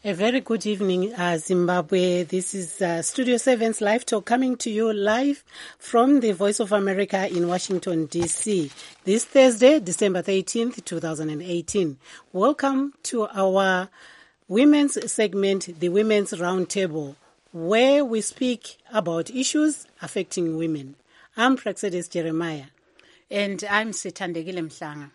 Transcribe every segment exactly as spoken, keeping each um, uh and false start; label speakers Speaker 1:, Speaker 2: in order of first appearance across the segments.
Speaker 1: A very good evening, uh, Zimbabwe. This is uh, Studio seven's Live Talk coming to you live from the Voice of America in Washington, D C this Thursday, December thirteenth, twenty eighteen. Welcome to our women's segment, the Women's Roundtable, where we speak about issues affecting women. I'm Praxedes Jeremiah.
Speaker 2: And I'm Sithandekile Mhlanga.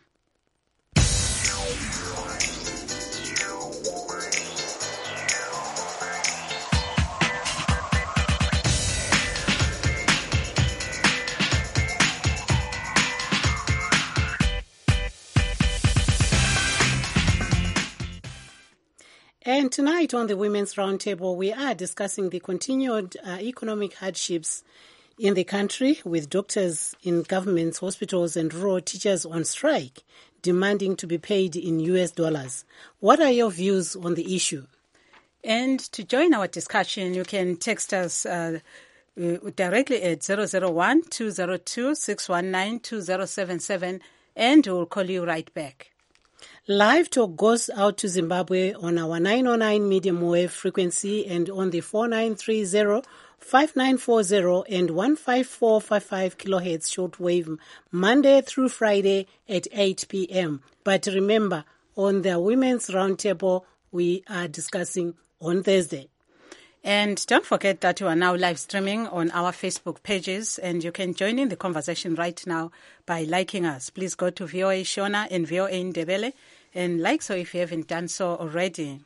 Speaker 1: And tonight on the Women's Roundtable, we are discussing the continued uh, economic hardships in the country, with doctors in governments, hospitals and rural teachers on strike, demanding to be paid in U S dollars. What are your views on the issue?
Speaker 2: And to join our discussion, you can text us uh, uh, directly at zero zero one, two zero two, six one nine, two zero seven seven, and we'll call you right back.
Speaker 1: Live Talk goes out to Zimbabwe on our nine oh nine medium wave frequency and on the four nine three zero, five nine four zero and one five four five five kilohertz shortwave Monday through Friday at eight p.m. But remember, on the Women's Roundtable, we are discussing on Thursday.
Speaker 2: And don't forget that you are now live streaming on our Facebook pages, and you can join in the conversation right now by liking us. Please go to V O A Shona and V O A Ndebele and like so if you haven't done so already.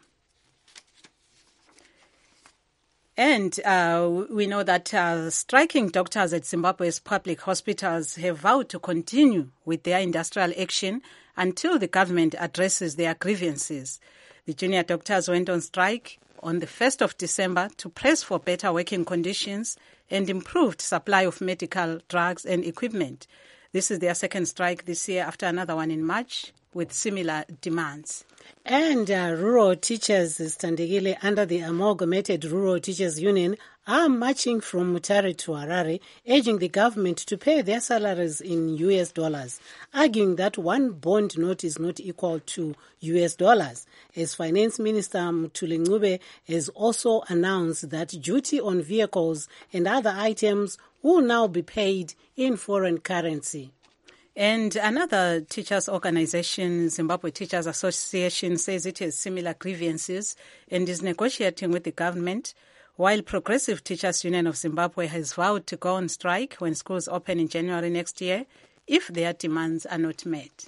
Speaker 2: And uh, we know that uh, striking doctors at Zimbabwe's public hospitals have vowed to continue with their industrial action until the government addresses their grievances. The junior doctors went on strike on the first of December to press for better working conditions and improved supply of medical drugs and equipment. This is their second strike this year after another one in March with similar demands.
Speaker 1: And uh, rural teachers, Sithandekile, under the Amalgamated Rural Teachers Union, are marching from Mutare to Harare, urging the government to pay their salaries in U S dollars, arguing that one bond note is not equal to U S dollars. As Finance Minister Mthuli Ncube has also announced that duty on vehicles and other items will now be paid in foreign currency.
Speaker 2: And another teachers organization, Zimbabwe Teachers Association, says it has similar grievances and is negotiating with the government, while Progressive Teachers Union of Zimbabwe has vowed to go on strike when schools open in January next year if their demands are not met.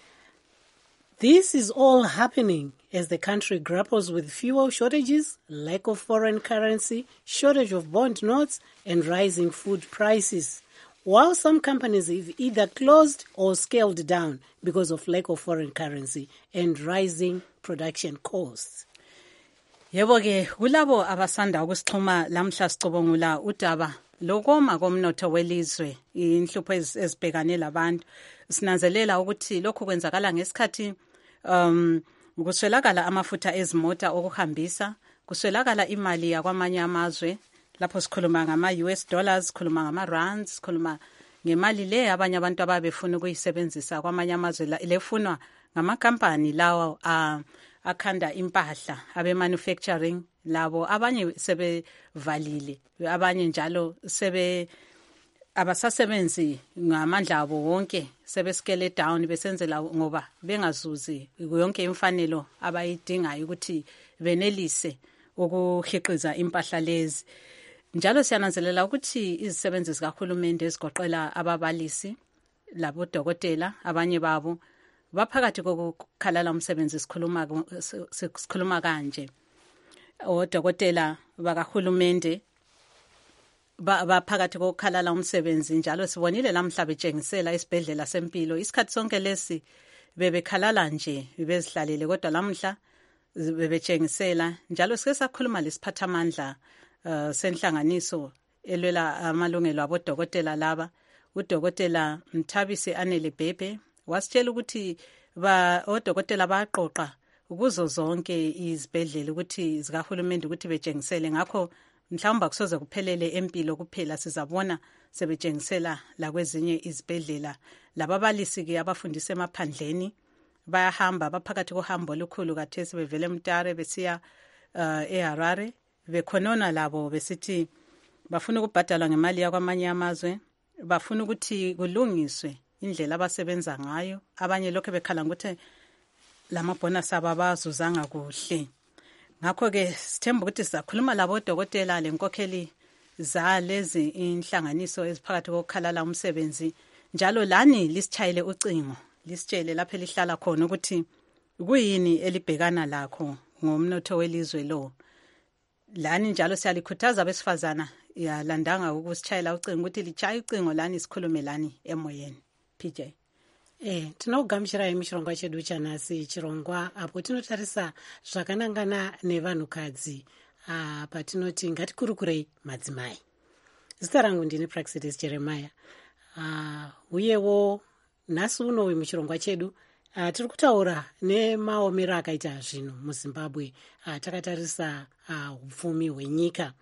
Speaker 1: This is all happening as the country grapples with fuel shortages, lack of foreign currency, shortage of bond notes, and rising food prices. While some companies have either closed or scaled down because of lack of foreign currency and rising production costs.
Speaker 2: Yebo ke kulabo abasanda ukusixhuma lamhla sicubungula udaba lokoma komnotho welizwe inhlupho ezibhekane labantu sinanzelela ukuthi lokho kwenzakala ngesikhathi um kuswelakala amafutha ezimota okuhambisa, kuswelakala imali yakwamanye amazwe. Lapho sikhuluma ngama-U S dollars, sikhuluma ngama-rands, sikhuluma ngemali le abanye abantu ababefuna ukuyisebenzisa kwamanye amazwe lefunwa ngamakampani lawo akhanda impahla abe-manufacturing labo abanye sebevalile, abanye njalo sebe abasasebenzi ngamandla abo wonke sebeskele down besenzela ngoba bengazuzi yonke imfanelo abayidingayo ukuthi benelise ukukhiqiza impahla lezi. Njalo siyananzelela ukuthi izisebenzi zikahulumende ezigoqela ababalisi labo dokotela abanye babo baphakathi kokukhalala umsebenzi sikhuluma sikhuluma kanje. Odokotela bakahulumende baphakathi kokukhalala umsebenzi njalo sibonile lamhla betshengisela isibhedlela sempilo isikhathi sonke lesi bebekhalala nje bezihlalele kodwa lamhla bebetshengisela njalo sike sakhuluma lesiphathamandla Uh, senhlanganiso elwela amalungelo abodokotela laba udokotela Mthabisi Anele Bhebhe wasitshela ukuthi ba odokotela baqoqa kuzo zonke izibhedlela ukuthi zikahulumende ukuthi betshengisele ngakho mhlawumbe kusoze kuphelele empilo kuphela sizabona sebetshengisela la kwezinye izibhedlela lababalisi ke abafundisa emaphandleni bayahamba baphakathi kohambo olukhulu kathesi bevele eMtare besiya uh, eHarare bekhonona labo besithi bafuna ukubhadalwa ngemali yakwamanye amazwe, bafuna ukuthi kulungiswe indlela abasebenza ngayo. Abanye lokho bekhala ukuthi lamabonus ababazuzanga kuhle. Ngakho-ke sithemba ukuthi sizakhuluma labo dokotela lenkokheli zalezi inhlanganiso eziphakathi kokukhalala umsebenzi, njalo lani lisitshayele ucingo lisitshele lapho elihlala khona ukuthi kuyini elibhekana lakho ngomnotho welizwe lo. Lani njalo siyalikhuthaza abesifazana yalandanga ukusitshayela ucingo ukuthi lichaye ucingo lani sikhulume lani emoyeni. P J.
Speaker 1: Eh, tinogamuchirai muchirongwa chedu chanhasi, chirongwa apo tinotarisa zvakanangana nevanhukadzi uh, patinoti ngatikurukurei madzimai. Zita rangu ndini Praxedis Jeremiah. Uh, uyewo nhasi unowi muchirongwa chedu uh, tiri kutaura nemaomero akaita zvinhu muZimbabwe. Uh, takatarisa upfumi uh, hwenyika.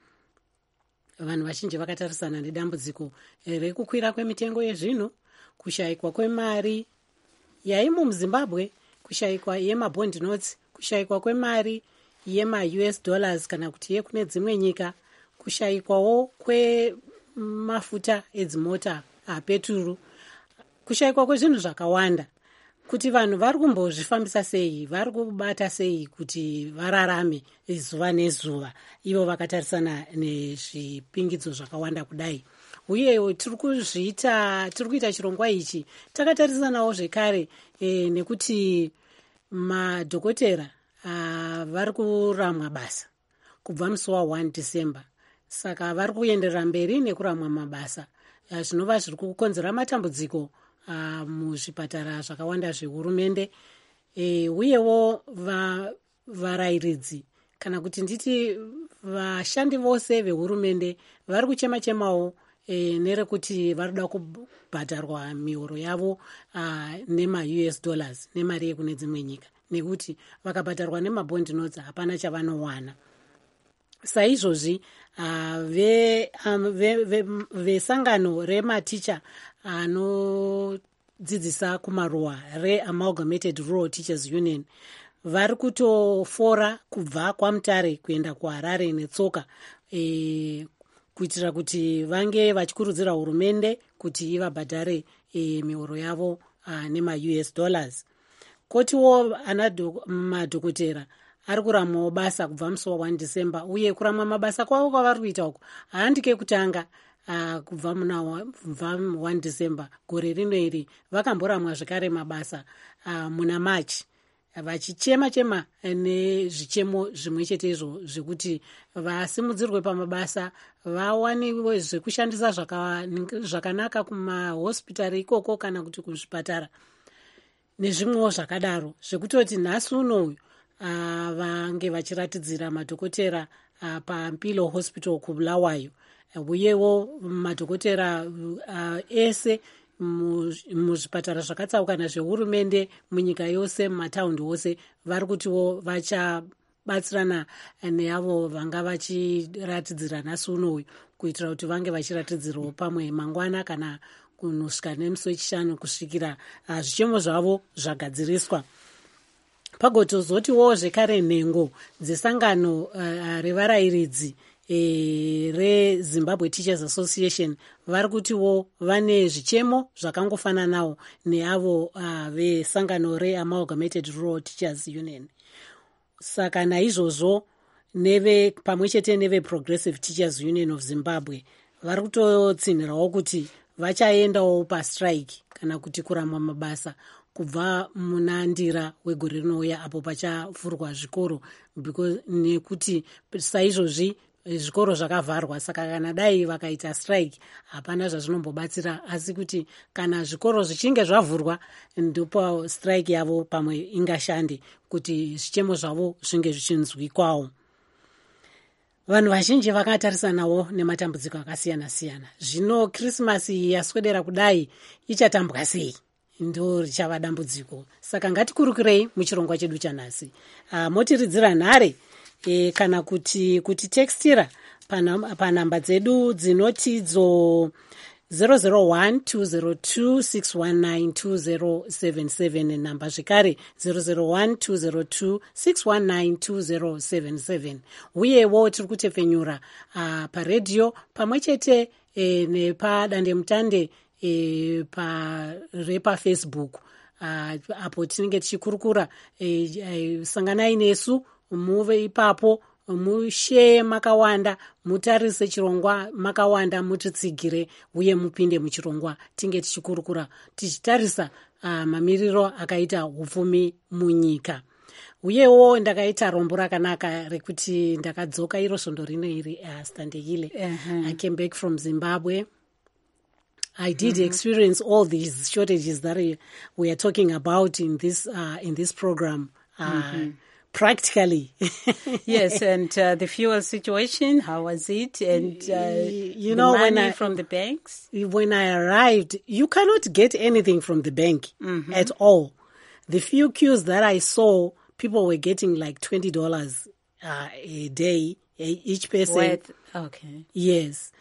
Speaker 1: Vanhu vazhinji vakatarisana nedambudziko rekukwira kwemitengo yezvinhu, kushayikwa kwemari yaimo muZimbabwe, kushayikwa yemabond notes, kushayikwa kwemari yema-U S dollars kana kuti yekune dzimwe nyika, kushayikwawo kwemafuta edzimota apeturu, kushayikwa kwezvinhu zvakawanda. Kuti vanhu vari kumbozvifambisa sei, vari kubata sei kuti vararame zuva nezuva, ivo vakatarisana nezvipingidzo zvakawanda kudai. Uye tiri kuzviita tiri kuita chirongwa ichi takatarisanawo zvekare e, nekuti madhokotera vari kuramwa basa kubva musi wa-first December. Saka vari kuenderera mberi nekuramwa mabasa, zvinova zviri kukonzera matambudziko Uh, muzvipatara zvakawanda zvehurumende. E, uyewo va, varairidzi kana kuti nditi vashandi vose vehurumende vari kuchema-chemawo e, nerekuti varida kubhadharwa mihoro yavo uh, nema-U S dollars nemari yekune dzimwe nyika, nekuti vakabhadharwa nemabond notes hapana chavanowana. Saizvozvi uh, vesangano ve, ve, ve rematicha anodzidzisa kumaruwa reAmalgamated Rural Teachers Union vari kutofora kubva kwaMutare kuenda kuHarare netsoka e, kuitira kuti vange vachikurudzira hurumende kuti ivabhadhare e, mihoro yavo uh, nema-U S dollars. Kotiwo madhokotera ari kuramwawo basa kubva musi wa-first December, uye kuramwa mabasa kwavo kwavari kuita uko handike kutanga. Uh, kubva muna first December gore rino iri vakamboramwa zvekare mabasa uh, muna March, vachichema chema nezvichemo zvimwe chetezvo zvekuti vasimudzirwe pamabasa, vawaniwe zvekushandisa zvakanaka kumahospitari ikoko kana kuti kuzvipatara nezvimwewo zvakadaro, zvekutoti nhasi unoyu uh, vange vachiratidzira madhokotera uh, paMpilo Hospital kuBulawayo. Uyewo madhokotera uh, ese muzvipatara zvakatsaukana zvehurumende munyika yose, mumataundi ose, vari kutiwo vachabatsirana neavo vanga vachiratidzira nhasi unoyu, kuitira kuti vange vachiratidzirawo pamwe mangwana kana kunosvika nemusi wechishanu kusvikira uh, zvichemo zvavo zvagadziriswa. Pagotozotiwo zvekare nhengo dzesangano uh, revarairidzi E, reZimbabwe Teachers Association vari kutiwo vane zvichemo zvakangofananawo neavo uh, vesangano reAmalgamated Rural Teachers Union. Saka naizvozvo neve pamwe chete neve Progressive Teachers Union of Zimbabwe vari kutotsinhirawo kuti vachaendawo pastrike kana kuti kuramwa mabasa kubva muna ndira wegore rinouya apo pachavhurwa zvikoro, nekuti saizvozvi zvikoro zvakavharwa. Saka kana dai vakaita strike hapana zvazvinombobatsira, asi kuti kana zvikoro zvichinge zvavhurwa ndipo strike yavo pamwe ingashande kuti zvichemo zvavo zvinge zvichinzwikwawo. Vanhu vazhinji vakatarisanawo nematambudziko akasiyana-siyana. Zvino Krismasi yaswedera kudai ichatambwa sei? Ndo richava dambudziko. Saka ngatikurukurei muchirongwa chedu chanhasi. Uh, motiridzira nhare E, kana kuti kuti textira panamba dzedu dzinoti dzo zero zero one two zero two six one nine two zero seven seven namba zvekare zero zero one two zero two six one nine two zero seven seven. Uyewo tiri kutepfenyura uh, paredhiyo pamwe chete e, nepadandemutande e, pa, repafacebook uh, apo tinenge tichikurukura e, e, sanganai nesu muve ipapo musheye makawanda, mutarise chirongwa makawanda, mutitsigire uye mupinde muchirongwa tinge tichikurukura tichitarisa uh, mamiriro akaita upfumi munyika. Uyewo ndakaita rombo rakanaka rekuti ndakadzoka iro svondo rino iri uh, Standekile. Uh-huh. I came back from Zimbabwe. I did mm-hmm. experience all these shortages that we are talking about in this uh, in this program. Uh, mm-hmm. Practically.
Speaker 2: Yes, and uh, the fuel situation, how was it? And uh,
Speaker 1: you
Speaker 2: the
Speaker 1: know,
Speaker 2: money
Speaker 1: when I,
Speaker 2: from the banks?
Speaker 1: When I arrived, you cannot get anything from the bank mm-hmm. at all. The few queues that I saw, people were getting like twenty dollars uh, a day, each person.
Speaker 2: What? Okay.
Speaker 1: Yes.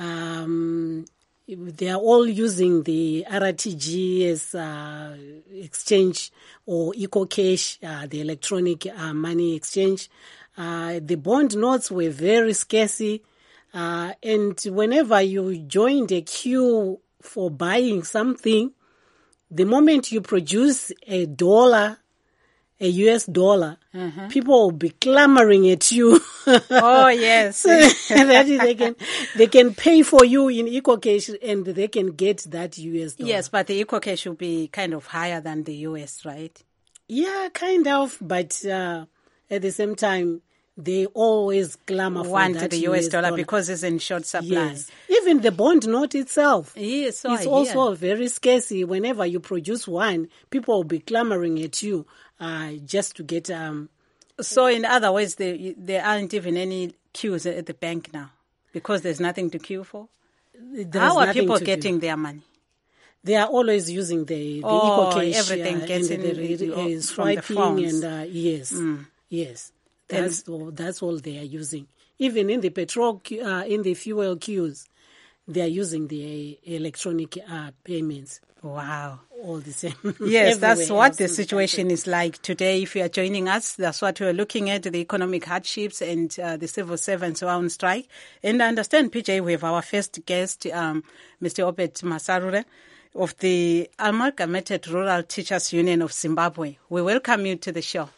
Speaker 1: Um, they are all using the R T G S uh, exchange or EcoCash, uh, the electronic uh, money exchange. Uh, the bond notes were very scarcey. Uh, and whenever you joined a queue for buying something, the moment you produce a dollar, a U S dollar, uh-huh. people will be clamoring at you.
Speaker 2: Oh, yes.
Speaker 1: That is, they can they can pay for you in EcoCash and they can get that U S dollar.
Speaker 2: Yes, but the EcoCash will be kind of higher than the U S, right?
Speaker 1: Yeah, kind of, but uh, at the same time, they always clamor for
Speaker 2: Want
Speaker 1: that
Speaker 2: the U S, U S dollar,
Speaker 1: dollar
Speaker 2: because it's in short supply.
Speaker 1: Yes. Even the bond note itself,
Speaker 2: yes, so
Speaker 1: it's also very scarcey. Whenever you produce one, people will be clamoring at you uh, just to get... Um,
Speaker 2: so in other words, there, there aren't even any queues at the bank now because there's nothing to queue for? How are people getting queue. their money?
Speaker 1: They are always using the, the
Speaker 2: oh,
Speaker 1: EcoCash
Speaker 2: everything
Speaker 1: uh,
Speaker 2: gets
Speaker 1: and
Speaker 2: in
Speaker 1: the, the,
Speaker 2: the,
Speaker 1: uh, swiping and uh, yes,
Speaker 2: mm.
Speaker 1: yes. That's all, that's all they are using. Even in the petrol, uh, in the fuel queues, they are using the electronic uh, payments.
Speaker 2: Wow.
Speaker 1: All the same.
Speaker 2: Yes, that's what the situation the is like today. If you are joining us, that's what we're looking at, the economic hardships and uh, the civil servants who are on strike. And I understand, P J, we have our first guest, um, Mister Obed Masarure of the Amalgamated Rural Teachers Union of Zimbabwe. We welcome you to the show.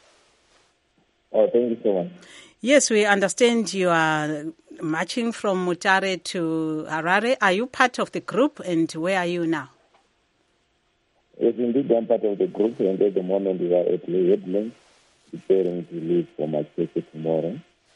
Speaker 3: Oh, thank you so much.
Speaker 2: Yes, we understand you are marching from Mutare to Harare. Are you part of the group, and where are you now?
Speaker 3: Yes, indeed, I'm part of the group, and at the moment we are at Headlands, preparing to leave for Manchester tomorrow.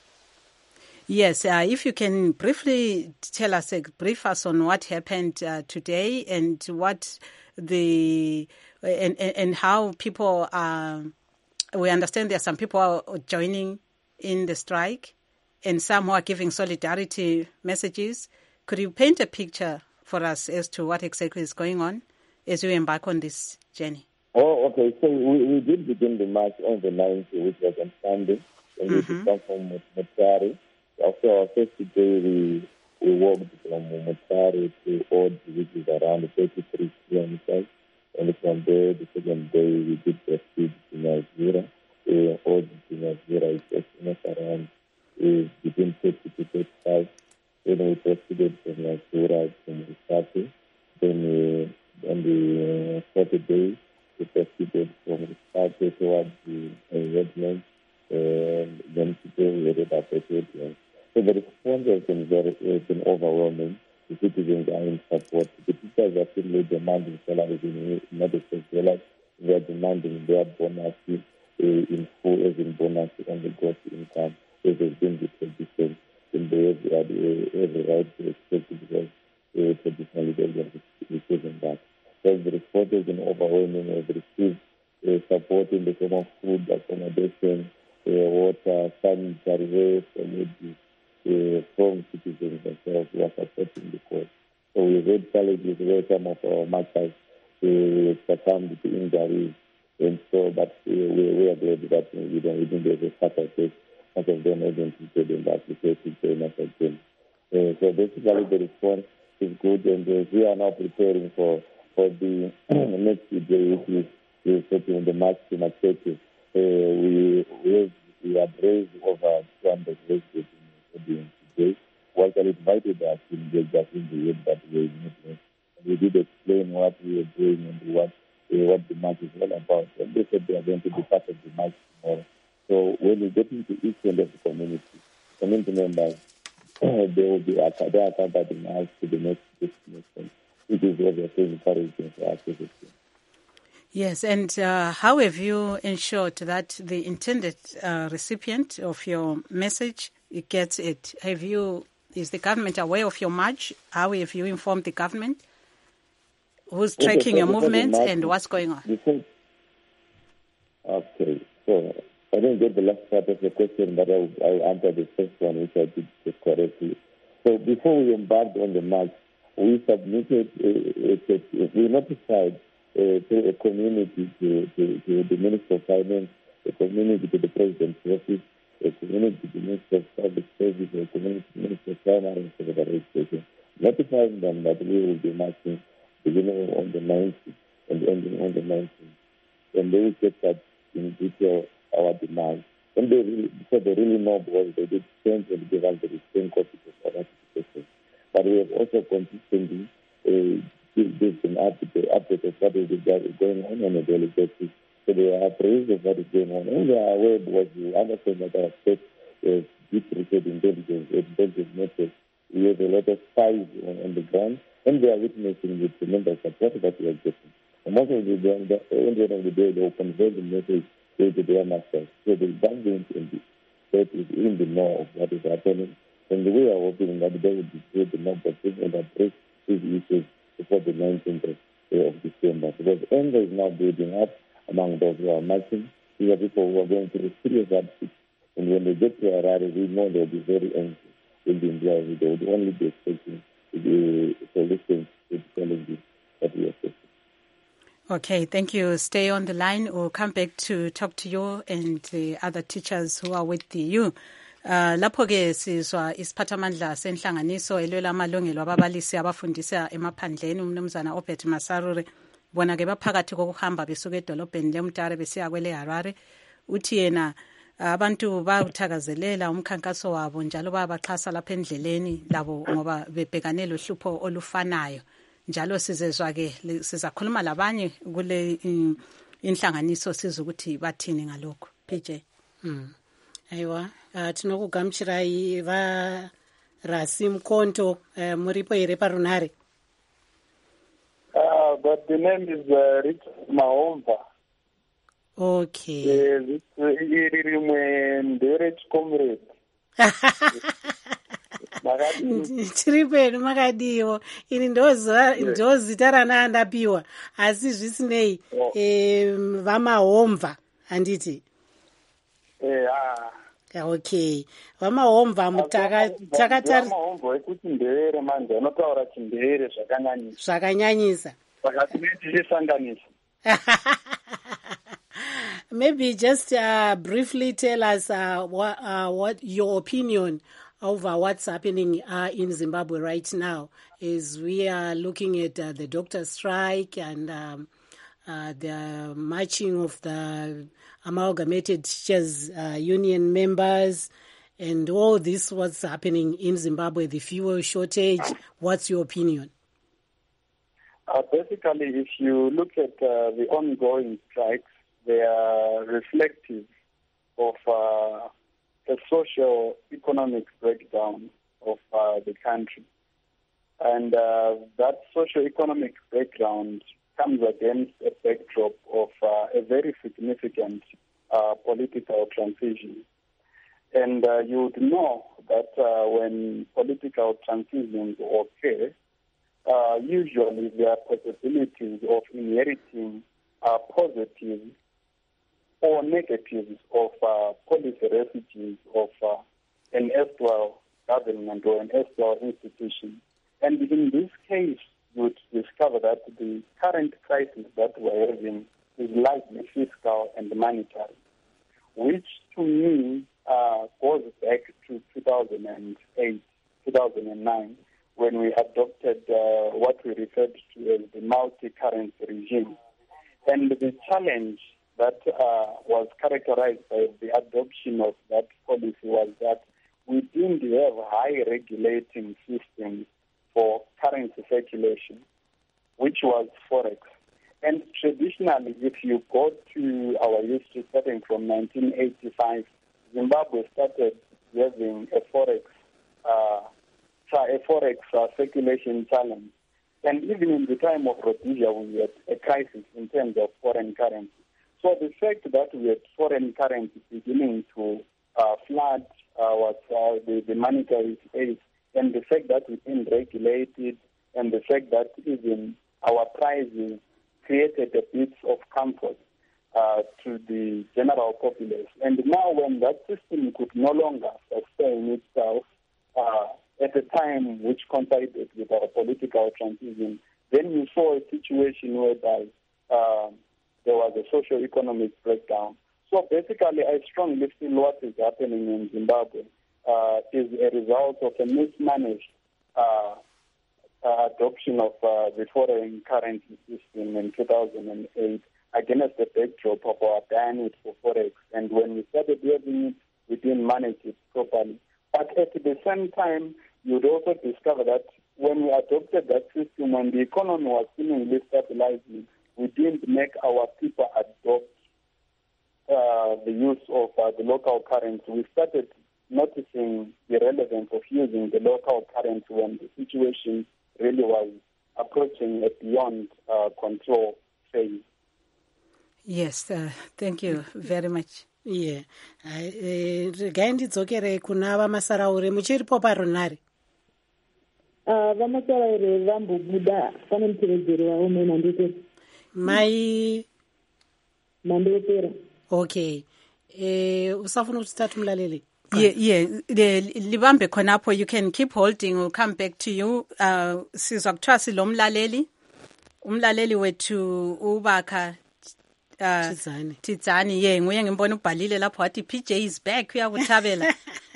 Speaker 2: Yes, uh, if you can briefly tell us, uh, brief us on what happened uh, today and what the and and how people are. We understand there are some people who are joining in the strike and some who are giving solidarity messages. Could you paint a picture for us as to what exactly is going on as we embark on this journey?
Speaker 3: Oh, okay. So we, we did begin the march on the ninth, which was on Sunday, and mm-hmm. we come from Mutare. After our first day, we, we walked from Mutare to Ord, which is around thirty-three kilometers. And from there, the second day, we did proceed to Nigeria. Uh, Ord to Nigeria is just around uh, between thirty to thirty-five. Then we proceeded from Nigeria to Musate. Then uh, on the uh, fourth day, we proceeded from Musate towards the uh, Headlands. Uh, then today we headed up at Headlands. So the response has been very, has been overwhelming. The citizens are in support. The teachers are still demanding salaries in United States dollars. They are demanding their bonus uh, in full, as in bonus on the gross income. As has been the tradition. And they have uh, every right to expect it because uh, traditionally they have receiving that. So the response has been overwhelming. They have received uh, support in the form of food, accommodation, uh, water, sanitary waste, and Uh, from citizens themselves who are supporting the cause. So we had challenges where some of our marchers uh, succumbed to injuries, and so, but uh, we, we are glad that we don't even have a fatal case. Most of them identified in the application to not again. Uh, so basically the response is good, and uh, we are now preparing for, for the next day, which is uh, setting the March to Machete. Uh, we, we, have, we have raised over two hundred residents in the audience today. Walter invited us in the just in the way that we were we did explain what we were doing and what uh, what the march is all about. And they said they are going to be part of the march tomorrow. So when we get into each end of the community, community members, uh, they will be they are accompanying us to the next destination, which is what we are saying encouraging for us.
Speaker 2: Yes, and uh, how have you ensured that the intended uh, recipient of your message gets it? Have you, is the government aware of your march? How have you informed the government? Who's
Speaker 3: Okay,
Speaker 2: tracking
Speaker 3: so
Speaker 2: your
Speaker 3: before the
Speaker 2: movements
Speaker 3: march-
Speaker 2: and what's going on?
Speaker 3: before- Okay, so I didn't get the last part of the question, but I I answered the first one, which I did correctly. So before we embarked on the march, we submitted, uh, a, a, we notified uh, to a community, to, to, to the Minister of Finance, a community to the President's office, a community to the Minister of Public Service, a community to the Minister of Primary and Secondary Education, notifying them that we will be marching beginning on the nineteenth and ending on the nineteenth. And they will get that in detail, our demands. And they really, because they really know, because they did change and give us the same copies of our notifications. But we have also consistently uh, give, give them update, update of what is going on on a daily basis. So they are appraised of what is going on. And they are aware, because we understand that our state is deep rooted intelligence, intelligence methods. We have a lot of spies on, on the ground, and they are witnessing with tremendous support that we are getting. And most of the day, at the end of the day, they will convey the message to their masters. So the government and the state is in the know of what is happening. And the way I was doing that, they will display the number of things and address these issues before the nineteenth of, uh, of December. Because anger is now building up among those who are marching. These are people who are going through serious hardships. And when they get to Harare, we know they'll be very angry. They'll be enjoying. They would only be expecting the solutions to the challenges that we are facing.
Speaker 2: Okay, thank you. Stay on the line. We'll come back to talk to you and the other teachers who are with you. Uh, lapho ke sizwa isiphathamandla senhlanganiso elwela amalungelo ababalisi abafundisa emaphandleni umnumzana Obert Masarure bona ke baphakathi kokuhamba besuka edolobheni leMtare besiya kwele Harare. Uthi yena abantu bawuthakazelela umkhankaso wabo njalo bayabaxhasa lapha endleleni labo ngoba bebhekane lohlupho olufanayo. Njalo sizezwa ke sizakhuluma labanye kule inhlanganiso siza ukuthi bathini ngalokho. P J.
Speaker 1: Mm. Aiwa, uh, tinokugamuchirai va Rasi Mkonto uh, muripo ere parunare.
Speaker 4: Uh, but the name is uh, Richard Mahomva.
Speaker 1: Okay.
Speaker 4: Uh, this iri mwe nderech comrade.
Speaker 1: Tiri pedu makadiwo ini ndo zita rana andapiwa asi zvisinei vamahomva handiti. Okay, vamahomva
Speaker 4: mutakataramahomva ekuti ndevere manje anotaura chindevere zvakanyanyisa
Speaker 1: zvakanyanyisa
Speaker 4: saka tinetichisanganisa.
Speaker 1: Maybe just uh, briefly tell us uh, what, uh, what your opinion over what's happening uh, in Zimbabwe right now, as we are looking at uh, the doctor strike and um, uh, the marching of the Amalgamated Teachers uh, Union members and all this, what's happening in Zimbabwe, the fuel shortage. What's your opinion?
Speaker 4: Uh, basically, if you look at uh, the ongoing strikes, they are reflective of uh, the socio-economic breakdown of uh, the country. And uh, that socio-economic breakdown comes against a backdrop of uh, a very significant uh, political transition. And uh, you would know that uh, when political transitions occur, uh, usually there are possibilities of inheriting uh, positive or negatives of uh, policy residues of uh, an erstwhile government or an erstwhile institution. And in this case, you would discover that the current crisis that we're having is largely fiscal and monetary, which to me uh, goes back to two thousand eight, two thousand nine, when we adopted uh, multi-currency regime. And the challenge that uh, was characterized by the adoption of that policy was that we didn't have high regulating systems for currency circulation, which was Forex. And traditionally, if you go to our history starting from nineteen eighty-five, Zimbabwe started having a Forex, uh, a Forex uh, circulation challenge. And even in the time of Rhodesia, we had a crisis in terms of foreign currency. So the fact that we had foreign currency beginning to uh, flood uh, what, uh, the, the monetary space, and the fact that we didn't regulate it, and the fact that even our prices created a bit of comfort uh, to the general populace. And now when that system could no longer sustain itself uh, at a time which coincided with our political transition, then you saw a situation whereby uh, there was a socio-economic breakdown. So basically, I strongly feel what is happening in Zimbabwe uh, is a result of a mismanaged uh, uh, adoption of uh, the foreign currency system in two thousand eight against the backdrop of our ban it for Forex. And when we started having it, we didn't manage it properly. But at the same time, you'd also discover that when we adopted that system, when the economy was seemingly stabilizing, we didn't make our people adopt uh, the use of uh, the local currency. We started noticing the relevance of using the local currency when the situation really was approaching a beyond uh, control phase.
Speaker 2: Yes, uh, thank you very much.
Speaker 1: Yeah, regai ndidzokere kuna vamasaraure muchiripo paronari.
Speaker 5: Vamasaraure vambobuda pane mutevedzeri wavo mai Mandopera.
Speaker 1: Mai
Speaker 5: Mandopera.
Speaker 1: Okay. Eh usafuna ukuthi thathe umlaleli.
Speaker 2: Yeah, yeah, the libambe khonapho, you can keep holding, we'll come back to you. Uh sizwa kuthiwa silomlaleli. Umlaleli wethu ubakha Uh,
Speaker 1: Tizani.
Speaker 2: Tizani, yeah, nguye ngimbona ubhalile lapho wathi P J is back uyakuthabela.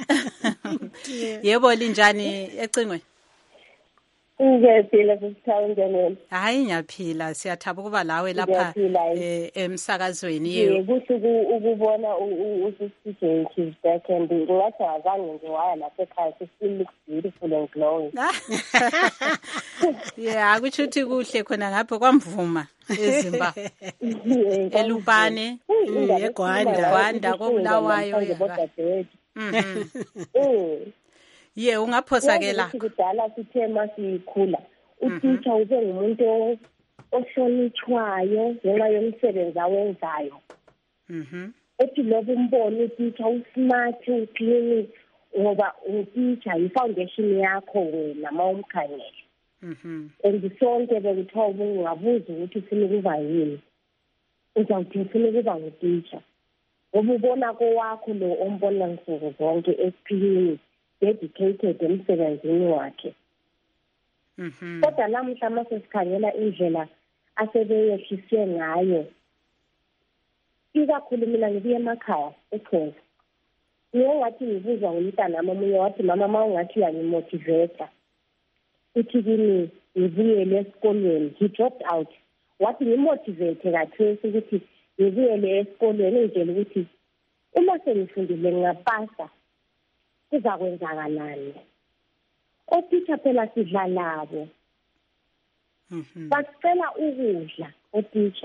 Speaker 2: Yebo linjani ecingwe?
Speaker 5: Ngiyaphila sisithawunjani.
Speaker 2: Hayi ngiyaphila, siyathaba ukuba lawe lapha emsakazweni
Speaker 5: yebo. Kuhle ukubona uSisi J is back and ngathi azange nje waya lapha ekhaya, still looks beautiful and glowing.
Speaker 2: Yeah, akuthi uthi kuhle khona ngapho kwamvuma eZimbabwe. Elupane,
Speaker 1: eGwanda,
Speaker 2: Gwanda koBulawayo.
Speaker 5: Mhm.
Speaker 2: Yeah, ungaphosakela.
Speaker 5: Kudala sithe masikhula utitsha ube ngumuntu ohlonitshwayo ngenxa yomsebenzi awenzayo.
Speaker 2: Mhm.
Speaker 5: Ethi lobo umbone utitsha usmart uclean ngoba utitsha ifoundation yakho wena mawumkhangele.
Speaker 2: Mhm.
Speaker 5: Andisonke bekuthiwa ungabuza ukuthi ufuna ukuba yini. Uzawuthi ufuna ukuba ngutitsha. Ngoba ubona kowakho lo ombona nsuku zonke escreen dedicated emsebenzini wakhe.
Speaker 2: Mhm.
Speaker 5: Kodwa namhla mase sikhangela indlela asebeyehliswe ngayo. Ikakhulu mina ngibuye emakhaya eChoza. Niye ngathi ngibuzwa ngumntana mamunye wathi mama mawungathi uyangimotivate. Uthi kimi ngibuyele esikolweni. He dropped out. Wathi ngimotivate kathesi ukuthi ngibuyele esikolweni ngitshela ukuthi uma sengifundile ngapasa kuza kwenzakalani. Otitsha phela sidla labo.
Speaker 2: Mhm.
Speaker 5: Basicela ukudla otitsha.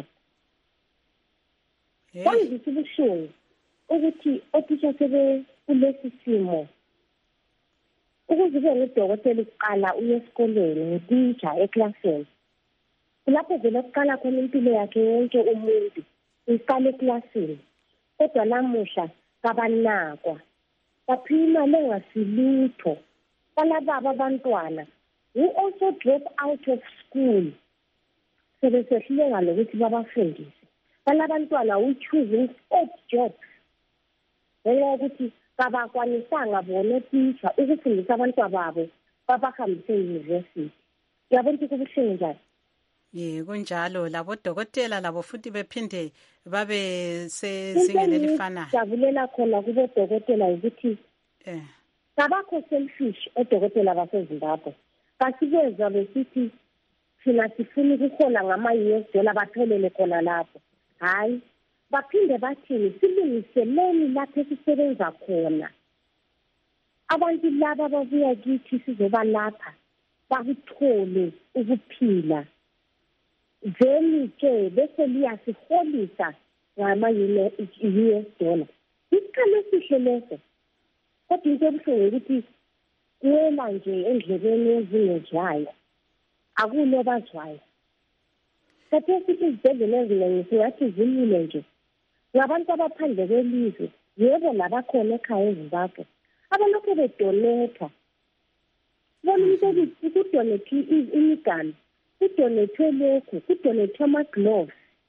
Speaker 5: Kwangizisa ubuhlungu ukuthi otitsha sebe kulesi simo. Ukuze ube ngudokotela uqala uye esikolweni ngititsha eclassini. Lapho vele kuqala khona impilo yakhe yonke umuntu. Iqala eclassini. Kodwa namuhla kabanakwa. Baphima lengasilutho. Balababa abantwana who also drop out of school. Sebesehluleka lokuthi babafundise. Balabantwana who choosing odd jobs. Ngenxa yokuthi kabakwanisanga bona teacher ukufundisa abantwana babo babahambise e-university. Yabona ukuthi kubuhlungu njani?
Speaker 2: Yeah, kunjalo labo dokotela labo futhi bephinde babe sezingeni elifanayo.
Speaker 5: Jabulela khona kube dokotela ukuthi
Speaker 2: eh
Speaker 5: sabakho selfish odokotela baseZimbabwe. Kasibeza besithi thina sifuna ukuhola ngama-U S dollar baphelele khona lapho. Hayi, baphinde bathini silungiseleni lapho esisebenza khona. Abantu laba babuya kithi sizoba lapha bakuthole ukuphila. Then ke bese liyasiholisa ngama-U S dollar. Isikalo esihle leso. Kodwa into ebuhlungu ukuthi kuwela nje endlebeni ezingezwayo. Akulo bazwayo. Sathe sithi izibhedlela ezinengi singathi zimile nje. Ngabantu abaphandle kwelizwe, yebo labakhona ekhaya eZimbabwe. Abalokhu bedonetha. Bona ukuthi kudonethe imiganu, kudonethwe lokhu, kudonethwe ama-gloves.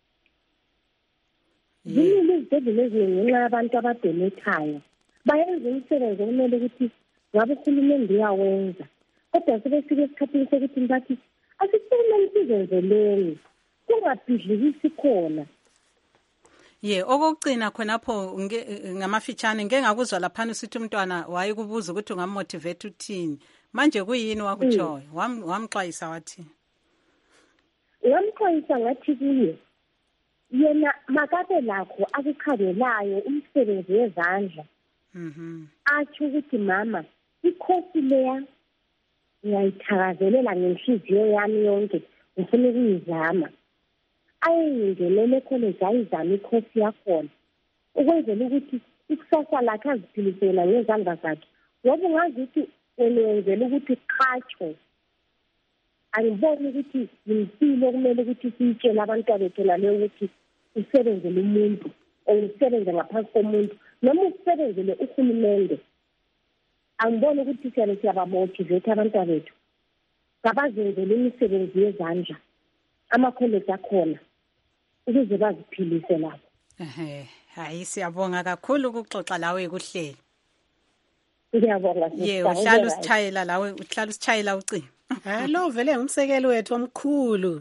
Speaker 5: Zimile izibhedlela ezinengi ngenxa yabantu abadonethayo. Bayenza umsebenzi okumele ukuthi ngabe uhulumende uyawenza. Kodwa sebefike esikhathini sokuthi bathi asifune sizenzeleni. Kungabhidlikisi khona.
Speaker 2: Ye okugcina khonapho ngamafitshane ngeke ngakuzwa laphana usithi umntwana wayekubuza ukuthi ungamotivate uthini. Manje kuyini wakutshoyo? Wamxwayisa wathi?
Speaker 5: Ngamxwayisa ngathi kuye yena makabe lakho akukhangelayo umsebenzi wezandla.
Speaker 2: Mhm.
Speaker 5: Athi ukuthi mama ikhosi leya ngiyayithakazelela ngenhliziyo yami yonke ngifuna ukuyizama. Ayingelele college ayizama ikhosi yakhona ukwenzela ukuthi ikusasa lakhe aziphilisela ngezandla zakhe. Ngoba ungazi ukuthi wenenzela ukuthi qhatshwe. Angiboni ukuthi impilo kumele ukuthi siyitshele abantwana bethu naleyo ukuthi usebenzele umuntu osebenza ngaphansi komuntu noma usebenzele uhulumende. Angiboni ukuthi siyabe siyabamotivate abantwana bethu ngabazenzele imisebenzi yezandla ama-college akhona ukuze baziphilise labo.
Speaker 2: Ehe, hayi siyabonga kakhulu ukuxoxa lawe kuhleli.
Speaker 5: Ngiyabonga.
Speaker 2: Ye uhlala usithayela lawe, uhlala usithayela ucingo.
Speaker 1: Hallo vele ngumsekeli wethu omkhulu.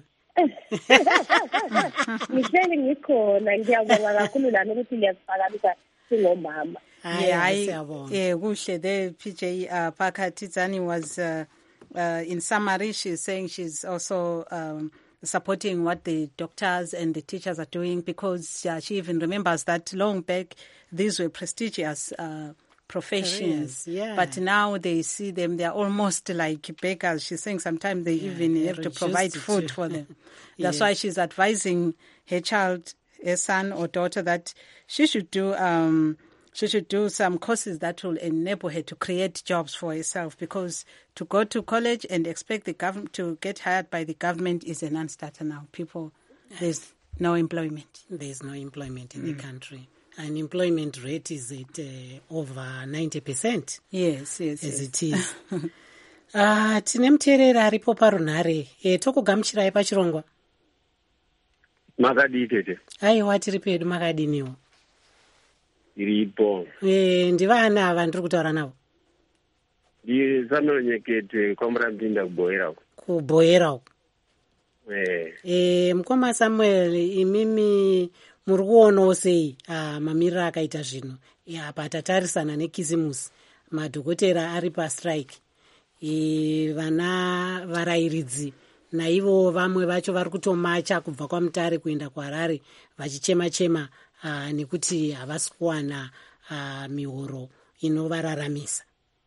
Speaker 5: Ngihleli ngikhona ngiyabonga kakhulu lana ukuthi liyasifakamisa singomama.
Speaker 2: Hayi eh kuhle. The P J uh, Parker Tizani was uh, uh, in summary she's saying she's also um, supporting what the doctors and the teachers are doing because uh, she even remembers that long back these were prestigious uh, professions.
Speaker 1: Careers, yeah.
Speaker 2: But now they see them, they're almost like beggars. She's saying sometimes they yeah, even have to provide food to. for them. That's yes. why she's advising her child, her son or daughter, that she should do um, she should do some courses that will enable her to create jobs for herself, because to go to college and expect the government to get hired by the government is a non-starter now. People, there's no employment.
Speaker 1: There's no employment in mm. the country. Unemployment rate is at uh, over ninety percent.
Speaker 2: Yes, yes,
Speaker 1: as
Speaker 2: yes.
Speaker 1: it is. uh, tine muteereri aripo parunhare. E, tokugamuchirai pachirongwa.
Speaker 6: Makadi tete.
Speaker 1: Aiwa tiri pedu makadiniwo.
Speaker 6: Iripo.
Speaker 1: E, ndivana ava ndiri kutaura navo.
Speaker 6: Ndi Samuel Nyekete kwamura mpinda kubohera uko.
Speaker 1: Kubohera uko.
Speaker 6: Eh.
Speaker 1: E, mukoma Samuel imimi muri kuonawo sei ah, mamiriro akaita zvino apa tatarisana nekisimusi madhokotera ari pastrike e, vana varayiridzi naivo vamwe vacho vari kutomacha kubva kwaMutare kuenda kuHarare vachichema chema ah, nekuti havasi kuwana ah, mihoro inovararamisa.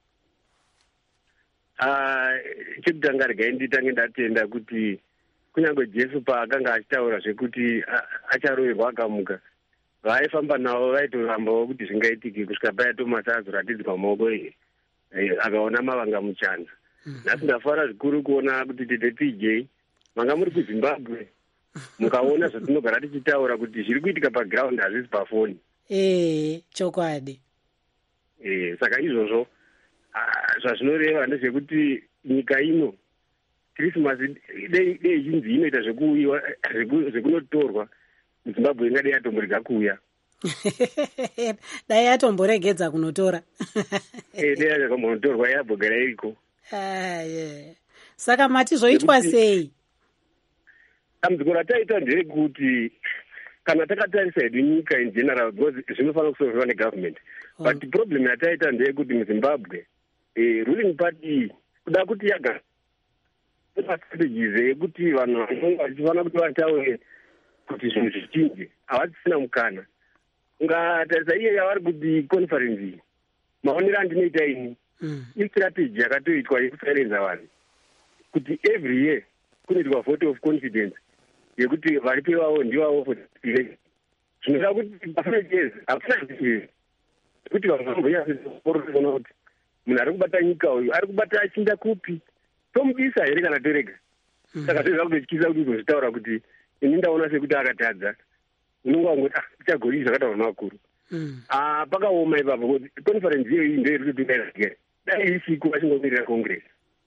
Speaker 6: Ah, chekutanga regai nditange ndatenda kuti kunyange Jesu paakanga achitaura zvekuti acharoverwa akamuka, vaifamba navo vaitorambawo kuti zvingaitike kusvika paya Tomasi azoratidzwa maoko akaona mavanga muchanza. Nhasi ndafara zvikuru kuona kuti tete P J manga muri kuZimbabwe mukaona zvatinogara tichitaura kuti zviri kuitika pagiraundi hazvisi pafoni.
Speaker 1: Eh, chokwadi.
Speaker 6: Eh, saka izvozvo zvazvinoreva ndezvekuti nyika ino Christmas dei dei zhinji inoita zvekuuyiwa zvekunotorwa muZimbabwe ingadei yatomborega kuuya.
Speaker 1: Dai yatomboregedza kunotora.
Speaker 6: Eh, dei yatombotorwa yabogara iriko.
Speaker 1: Ah, yeah. Saka mati zvoitwa sei?
Speaker 6: Dambudziko rataita nderekuti kana takatarisa hedu nyika in general zvinofanira kusolvwa negovernment. Oh. But the problem yataita ndeyekuti muZimbabwe eh, ruling party kuda kuti yaga mastrategies ekuti vanhu vachifana kuti vataure kuti zvinhu zvichinje havasisina mukana. Ungatarisa iye yavari kuti conference iyi maonero andinoita ini istrategy yakatoitwa yekusilenza vanhu kuti every year kunoitwa vote of confidence yekuti vari pevavo ndivavo for election. Zvinoda kuti pafuna years hapana zvii kuti vanhu vambonyatsoona kuti munhu ari kubata nyika uyu ari kubata achinda kupi, tomubisa here kana torega. Saka zvezva kutotyisa kuti uzozvitaura kuti ini ndaona sekuti akatadza, unonge wangoti ah tichagori zvakataurwa navakuru. Pakaoma ipapo conference iyo iyi ndoiri kutodaizike dai isiku vachingomirira congress.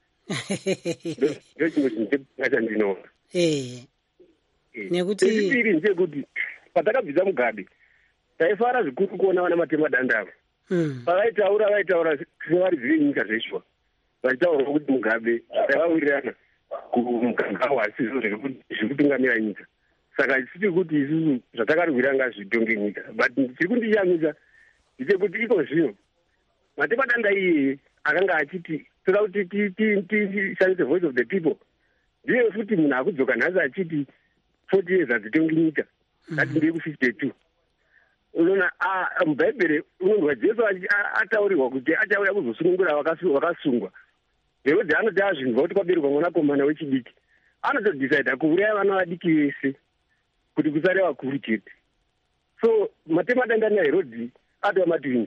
Speaker 6: Ndo chimwe chinhu chachandinoona.
Speaker 1: Nekuti
Speaker 6: chechipiri ndechekuti patakabvisa Mugabe taifara zvikuru kuona vana Matema Dandava pavaitaura vaitaura sevari dziri nyika zveshwa vachitaura kuti Mugabe taivawirirana kumuganga wasizo zviri kutungamira nyika. Saka isiti kuti isusu zvatakarwira ngazvitonge nyika, but chiri kundiyamisa ndechekuti iko zvino Matema Danda iye akanga achiti toda kuti tishandise voice of the people, ndiye futi munhu akudzoka nhasi achiti forty years hadzitongi nyika ati ndiri ku-fifty two. Unoona mubhaibheri unonzwa Jesu ataurirwa kuti achauya kuzosunungura vakasungwa. Herodhi anoti azvinzwa kuti kwaberekwa mwanakomana wechidiki anotodhisaidha kuuraya vana vadiki vese kuti kusare vakuru chete. So Matema Danda naHerodhi atova matwins.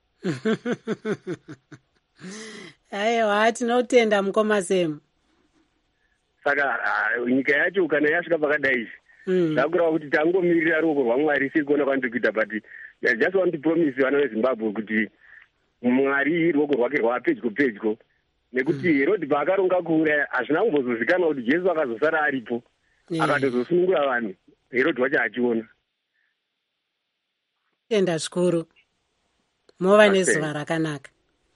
Speaker 1: Aiwa, tinotenda mukoma Semu.
Speaker 6: Saka nyika yacho kana yasvika pakadai izvi zvakureva kuti tangomirira ruoko rwaMwari sekuona kwandiri kuita, but I just want to promise vana veZimbabwe kuti Mwari ruoko rwake rwapedyo pedyo, nekuti Herodhi paakaronga kuuraya hazvina kumbozozikanwa kuti Jesu akazosara aripo akatozosunungura vanhu, Herodhi wacho achiona.
Speaker 1: Tenda zvikuru, mova nezuva rakanaka.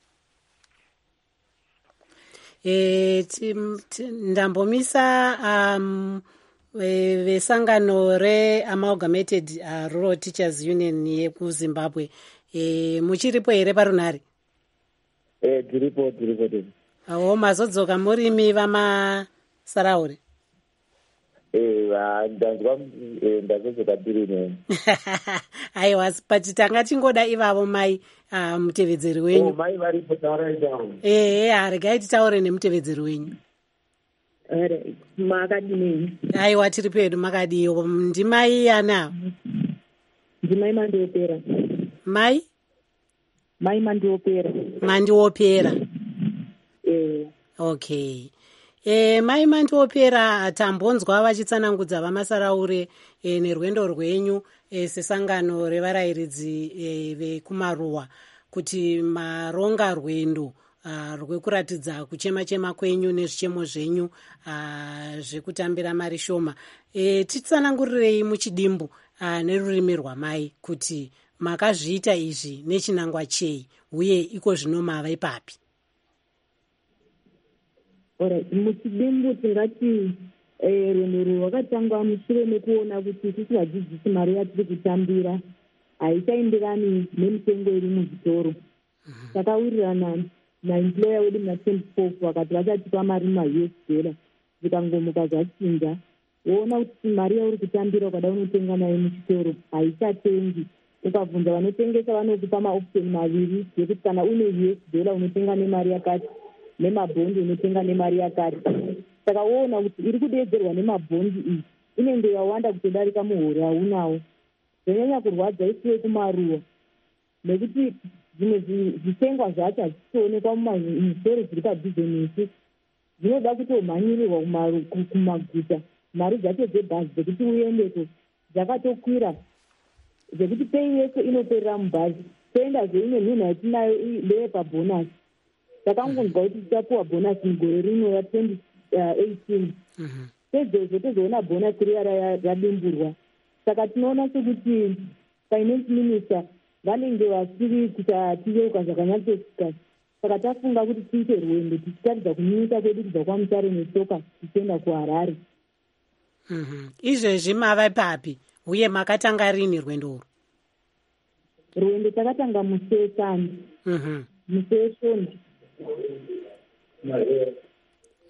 Speaker 1: E, ndambomisa um, vesangano reAmalgamated uh, Rural Teachers Union yekuZimbabwe. E, muchiripo here parunhare?
Speaker 3: Eh, tiripo tiripo tiripo.
Speaker 1: Awo mazodzoka murimi vamasaraure?
Speaker 3: Eh, ndanzwa ndazodzoka tiri ne.
Speaker 1: Aiwa, but tanga tingoda ivavo mai uh, mutevedzeri wenyu.
Speaker 3: Oh, mai varipo taurai down.
Speaker 1: Eh, regai titaure nemutevedzeri wenyu.
Speaker 5: Ere, makadini.
Speaker 1: Aiwa, tiri pedu makadiyo. Ndimai ana?
Speaker 5: Ndimai Mandiopera.
Speaker 1: Mai?
Speaker 5: Mai Mandiopera.
Speaker 1: Mandiopera.
Speaker 5: Eh.
Speaker 1: Okay. E, mai Mandiopera, tambonzwa vachitsanangudza vamasaraure e, nerwendo rwenyu e, sesangano revarayiridzi e, vekumaruwa kuti maronga rwendo uh, rwekuratidza kuchema-chema kwenyu nezvichemo zvenyu uh, zvekutambira mari shoma. E, titsanangurirei muchidimbu uh, nerurimi rwamai kuti makazviita izvi nechinangwa chei uye iko zvino mava ipapi.
Speaker 5: Alright, muchidimbu tingati eh, rwendo rwakatangwa mushure mekuona kuti sisi vadzidzisi mari yatiri kutambira haichaenderani nemitengo iri muzvitoro. Takawirirana naemployer wedu muna twenty-four vakati vachatipa mari ma-U S dollar zvikangomuka zvachinja, woona kuti mari yauri kutambira ukada unotenga nayo muchitoro haichatengi. Ukabvunza vanotengesa vanokupa maoption maviri yekuti kana une U S dollar unotenga nemari yakati, nemabhondi unotenga nemari yakati. Saka woona kuti iri kudedzerwa nemabhondi iyi inenge yawanda kutodarika muhori haunawo. Zvonyanya kurwadza isiwe kumaruwa nekuti zvimwe zvitengwa zvacho hazvichionekwa muzvitoro zviri padhuze nesu. Zvinoda kutomhanyirirwa kumaguta, mari dzacho dzebhazi dzekuti uendeko dzakatokwira, dzekuti pei yese inoperera mubhazi. Toenda zveimwe nhunha yatinayo ndeye pabhonasi. Takangonzwa kuti tichapuwa bhonasi mugore rino ra-twenty eighteen. Sezvozvo tozoona bhonasi riya radimburwa. Saka tinoona sekuti finance minister vanenge vasiri kutatiyeuka zvakanyatsosika. Saka tafunga kuti tiite rwendo tichitaridza kunyunyuta kwedu kubva kwaMutare neSoka tichienda kuHarare.
Speaker 1: Izvezvi mava papi uye makatanga rini rwendo urwu?
Speaker 5: Rwendo takatanga musesani musesoni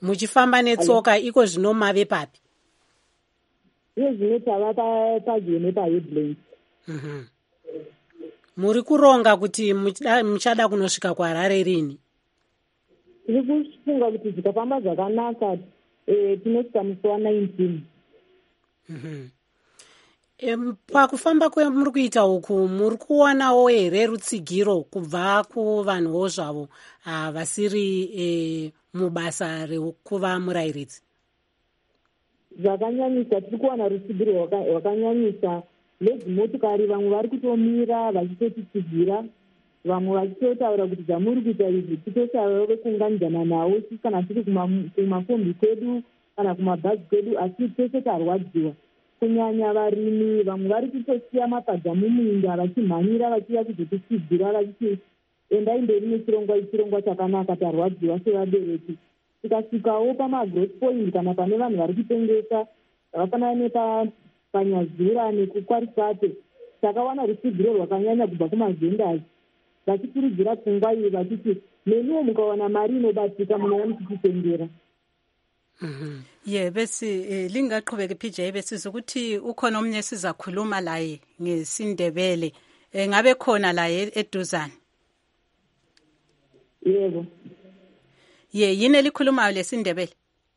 Speaker 1: muchifamba netsoka iko zvino mave papi?
Speaker 7: Yezvino tava padyo nepaheadlands.
Speaker 1: Mhm. Muri kuronga kuti muchada kunosvika kuHarare rini?
Speaker 7: Tiri kufunga kuti zvikafamba zvakanaka tinosvika musi wa19.
Speaker 1: Mhm. Pakufamba kwemuri kuita uku muri kuwanawo here rutsigiro kubva kuvanhuwo zvavo vasiri mubasa rekuva murayiridzi?
Speaker 7: Zvakanyanyisa tiri kuwana rutsigiro rwakanyanyisa. Ledzimotokari vamwe vari kutomira vachitotitsigira, vamwe vachitotaura kuti zvamuri kuita izvi titoshaura vekuunganidzana nawo kana tiri kumafombi kwedu kana kumabhazi kwedu, asi tese tarwadziwa. Kunyanya varimi vamwe vari kutosiya mapadza muminda vachimhanyira vachiya kuzotitsigira vachiti endai mberi nechirongwa ichirongwa chakanaka, tarwadziwa sevabereki. Tikasvikawo pamagross point kana pane vanhu vari kutengesa vakafanana nepa panyazura nekukwarisate, takawana rutsigiro rwakanyanya kubva kumazendasi vachikurudzira pfungwa iyi vachiti neniwo mukawana mari inobatsika munoya muchititengera.
Speaker 2: Ye bese lingaqhubeka P J besiza ukuthi ukhona omnye sizakhuluma laye ngesindebele ngabe khona la eduzane.
Speaker 7: Yebo.
Speaker 2: Ye yini elikhulumayo lesindebele?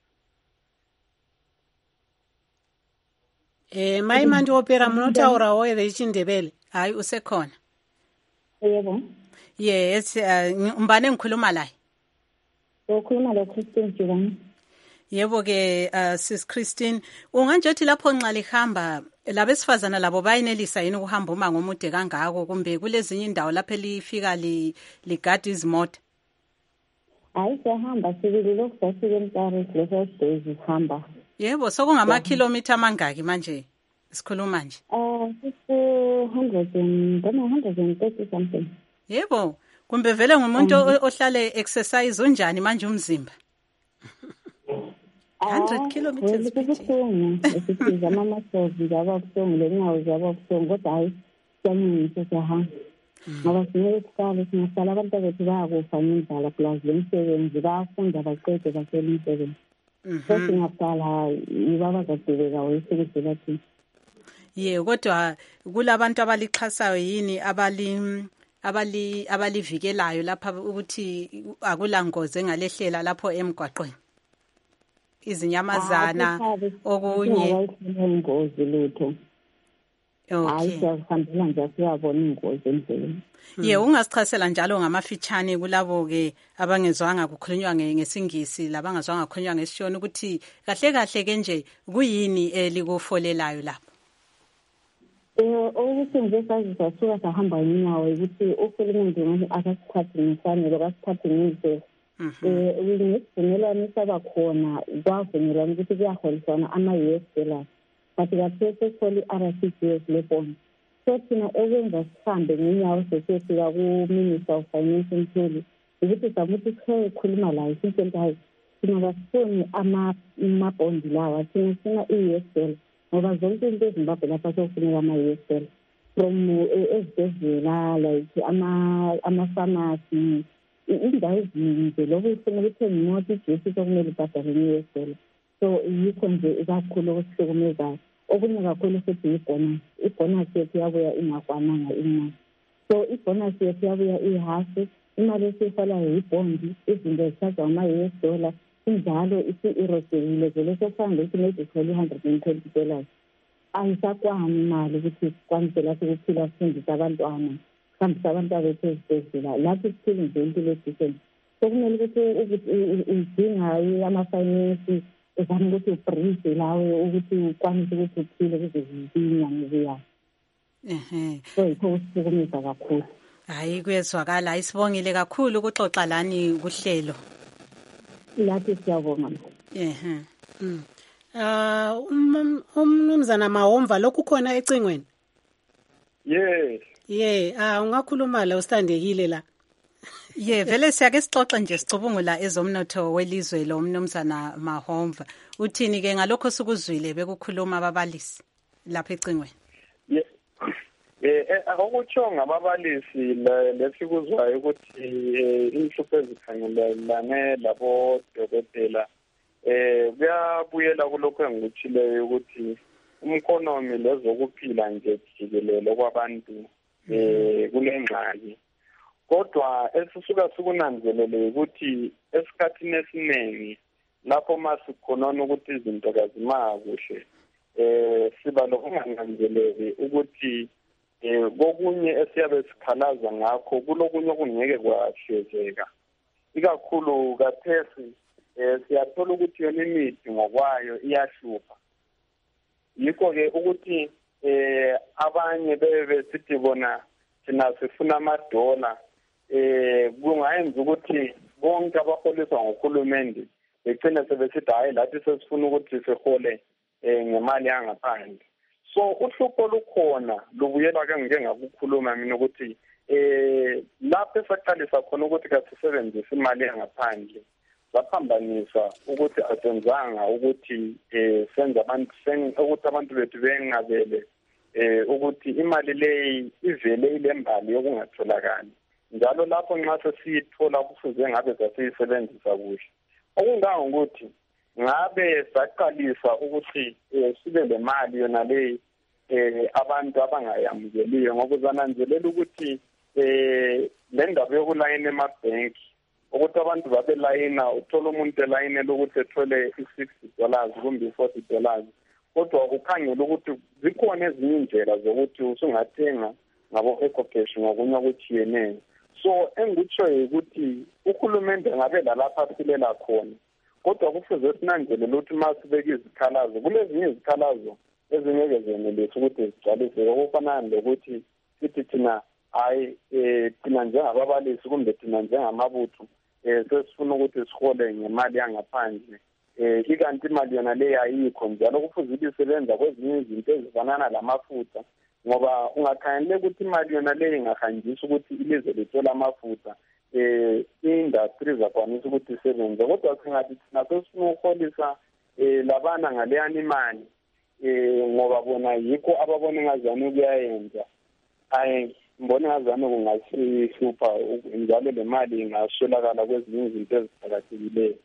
Speaker 1: Eh mai manje opera munotaurawo here ichindebele?
Speaker 2: Hayi usekhona.
Speaker 7: Yebo.
Speaker 2: Yes, umbane ngikhuluma la.
Speaker 7: Ukhuluma lo Christine Jibani.
Speaker 2: Yebo ke sis Christine, unganjethi lapho nxa lihamba labesifazana labo bayinelisa yini ukuhamba uma ngomude kangako kumbe kulezinye indawo lapho elifika ligadi izimoto?
Speaker 7: Hayi sehamba sibili lokusafika eMtare leso days ihamba.
Speaker 2: Yebo, sokungama kilometer amangaki manje sikhuluma nje?
Speaker 7: Uh, one hundred and one hundred thirty something.
Speaker 2: Yebo, kumbe vele ngumuntu ohlale exercise unjani manje umzimba? one hundred kilometers
Speaker 7: kubuhlungu esiza mama sozi zaba kubuhlungu lenyawo zaba kubuhlungu kodwa hayi siyanyanyisa siyahamba ngoba sinele sihlale singahlala abantu bethu bayakufa ngendlela plus lemsebenzi bayafunda baqede basele umsebenzi. Futhi ngaphala ibaba zadebeka wesekudela thina.
Speaker 2: Ye kodwa kulabantu abalixhasayo yini abali abali abalivikelayo lapha ukuthi akulangoze engalehlela lapho emgwaqweni? Izinyamazana okunye
Speaker 7: ingozi lutho. Hayi siyahambela nje siyabona ingozi endleleni.
Speaker 2: Ye ungasichasela njalo ngamafitshane kulabo ke abangezwanga kukhulunywa ngesingisi labangazwanga kukhulunywa ngesishona ukuthi kahle kahle ke nje kuyini elikufolelayo lapho?
Speaker 7: Eh ukuthi nje sazisa suka sahamba inyawo ukuthi ukhulumente ngathi akasiphathi ngesanelo akasiphathi ngezinto. Eh ngiyisivumelwano sabakhona kwavunyelwana ukuthi kuyaholiswana ama-U S dollars but kaphese kholi R C G S lebond. So thina ekwenza sihambe ngenyawo sesifika ku-Minister of Finance Mthuli ukuthi samuthi sikhuluma layo sinto hayi singabasoni amabhondi lawa thina sina i-U S dollar ngoba zonke into eZimbabwe lapha sokufuneka ama-U S dollar from ezibhedlela like ama-pharmacy indawo eziningi lokho ufuna ukuthenga imoto igesi sokumele ibhadale nge-U S dollar. So yikho nje kakhulu okusihlukumezayo. Okunye kakhulu futhi ibonus. Ibonus yethu yabuya ingakwananga imali. So ibonus yethu yabuya ihasi, imali esiyifalayo yibondi, izinto ezithathwa ama-U S dollar, injalo isi-erodekile vele sefana lethi nezithole one hundred twenty dollars. Ayisakwani imali ukuthi sikwanise lapho ukuphila sifundise abantwana, sihambise abantwana bethu ezibhedlela, lapho siphile nje impilo edecent. So kumele ukuthi udinga ama-finance ezama ukuthi ubridge lawe ukuthi ukwanise ukuthi uphile kuze zinyanga ziyayo.
Speaker 2: Ehe.
Speaker 7: So yikho kusihlukumeza kakhulu.
Speaker 2: Hayi kuyezwakala, isibongile kakhulu ukuxoxa lani kuhlelo.
Speaker 7: Lathi siyabonga.
Speaker 2: Ehe.
Speaker 1: Mm. Ah umnumzana Mahomva lokhu khona ecingweni?
Speaker 4: Yes.
Speaker 1: Yeah, ah ungakhuluma la usithandekile la.
Speaker 2: Ye vele siyake sixoxe nje sicubungula ezomnotho welizwe lo mnumzana Mahomva. Uthini ke ngalokho sikuzwile bekukhuluma ababalisi lapha ecingweni?
Speaker 4: Eh akutsho ngababalisi lesikuzwayo ukuthi inhlupho ezikhangelane labo dokotela eh kuyabuyela kulokho engikutshileyo ukuthi umkhonomi lezokuphila nje jikelele kwabantu eh kulengxaki. Kodwa esisuka sikunanzelele ukuthi esikhathini esiningi lapho masikhonona ukuthi izinto kazima kuhle eh siba lokungananzeleli ukuthi eh kokunye esiyabe sikhalaza ngakho kulokunye okungeke kwahlezeka. Ikakhulu kathesi eh siyathola ukuthi yona imithi ngokwayo iyahlupha. Yikho ke ukuthi eh abanye bebe sithi bona thina sifuna amadola eh kungayenza ukuthi bonke abaholiswa ngokhulumende begcina sebesithi hayi lathi sesifuna ukuthi sihole eh ngemali yangaphandle. So uhlupho lukhona lubuyela ke ngike ngakukhuluma mina ukuthi eh lapho esaqalisa khona ukuthi kasisebenzise imali yangaphandle saphambanisa ukuthi asenzanga ukuthi eh senza abantu ukuthi abantu bethu bengabele eh ukuthi imali leyi ivele ilembali yokungatholakali njalo lapho nxa sesithola kufuze ngabe sasiyisebenzisa kuhle okungangokuthi ngabe saqalisa ukuthi sibe le mali yona leyi eh abantu abangayamukeliyo ngoba uzananzelela ukuthi eh le ndaba yokulayina emabhenki ukuthi abantu babelayina uthola umuntu elayine lokuthi ethole i-sixty dollars kumbe i-forty dollars kodwa ukhangela ukuthi zikhona ezinye indlela zokuthi usungathenga ngabo eco-cash ngokunye okuthiyene. So engikutshoyo ukuthi uhulumende ngabe lalapha asilela khona kodwa kufuze sinanzelele ukuthi masibeka izikhalazo kulezinye izikhalazo ezingeke zenelise ukuthi zigcwalise okufana nokuthi sithi thina hayi eh thina njengababalisi kumbe thina njengamabutho eh sesifuna ukuthi sihole ngemali yangaphandle eh ikanti imali yona le ayikho njalo kufuze isebenza kwezinye izinto ezifanana lamafutha ngoba ungakhangeleka ukuthi imali yona le ingahanjiswa ukuthi ilizwe lithola amafutha eh industry zakwanisa ukuthi isebenze kodwa singathi thina sesifuna ukuholisa eh labana ngale animali eh ngoba bona yikho ababona ngazana ukuyayenza ayi mbona ngazana kungasihlupha njalo le mali ingaswelakala kwezinye izinto eziqhakathekileyo.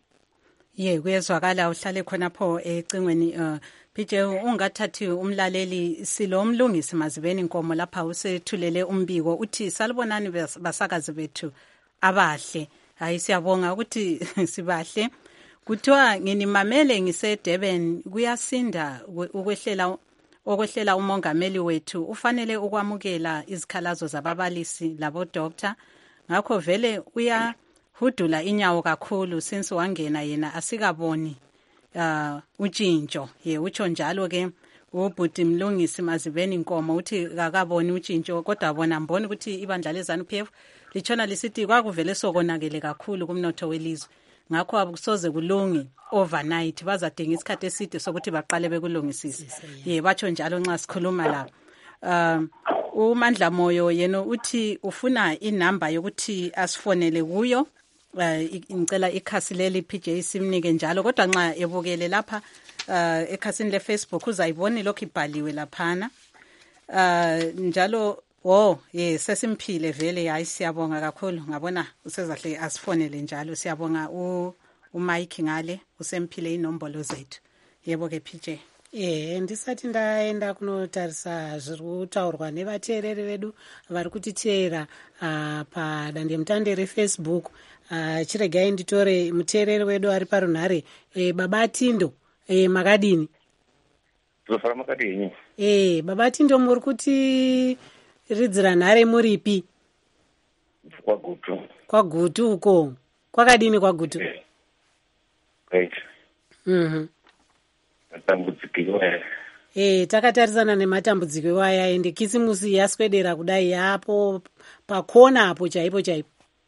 Speaker 2: Ye kuyezwakala uhlale khonapho ecingweni uh, P J ungathathi umlaleli silomlungisi Mazibeni Nkomo lapha usethulele umbiko uthi salibonani basakazi bethu abahle hayi siyabonga ukuthi sibahle kuthiwa nginimamele ngise Durban kuyasinda ukwehlela okwehlela umongameli wethu ufanele ukwamukela izikhalazo zababalisi labo doctor ngakho vele uya hudula inyawo kakhulu since wangena yena asikaboni uh utshintsho ye utsho njalo ke ubhuti Mlungisi Mazibeni Nkomo uthi akaboni utshintsho kodwa bona mboni ukuthi ibandla lezanu P F lichona lisithi kwakuvele sokonakele kakhulu kumnotho welizwe ngakho akusoze kulungi overnight bazadinga isikhathi eside sokuthi baqale bekulungisise ye batsho njalo nxa sikhuluma la um uMandla Moyo yena uthi ufuna inamba yokuthi asifonele kuyo uh, ngicela ikhasi leli P J simnike njalo kodwa nxa ebukele lapha uh, ekhasini le Facebook uzayibona lokho ibhaliwe laphana uh, njalo oh yes sesimphile vele hayi siyabonga kakhulu ngabona usezahle asifonele njalo siyabonga u uMike ngale usemphile inombolo zethu yebo ke P J.
Speaker 1: Eh ndisati ndaenda kunotarisa zviri kutaurwa nevateereri vedu vari kutiteera uh, padande mutande reFacebook uh, chiregai nditore muteereri wedu ari parunhare eh, baba Tindo eh, makadini
Speaker 8: tofara makadini
Speaker 1: eh baba Tindo muri kuti ridzira nhare muripi
Speaker 8: kwagutu
Speaker 1: kwagutu uko kwakadini kwagutu
Speaker 8: eh. Right
Speaker 1: mhm
Speaker 8: matambudziko
Speaker 1: eh takatarisana nematambudziko iwaya ende kisimusi yaswedera kudai yapo pakona apo chaipo chaipo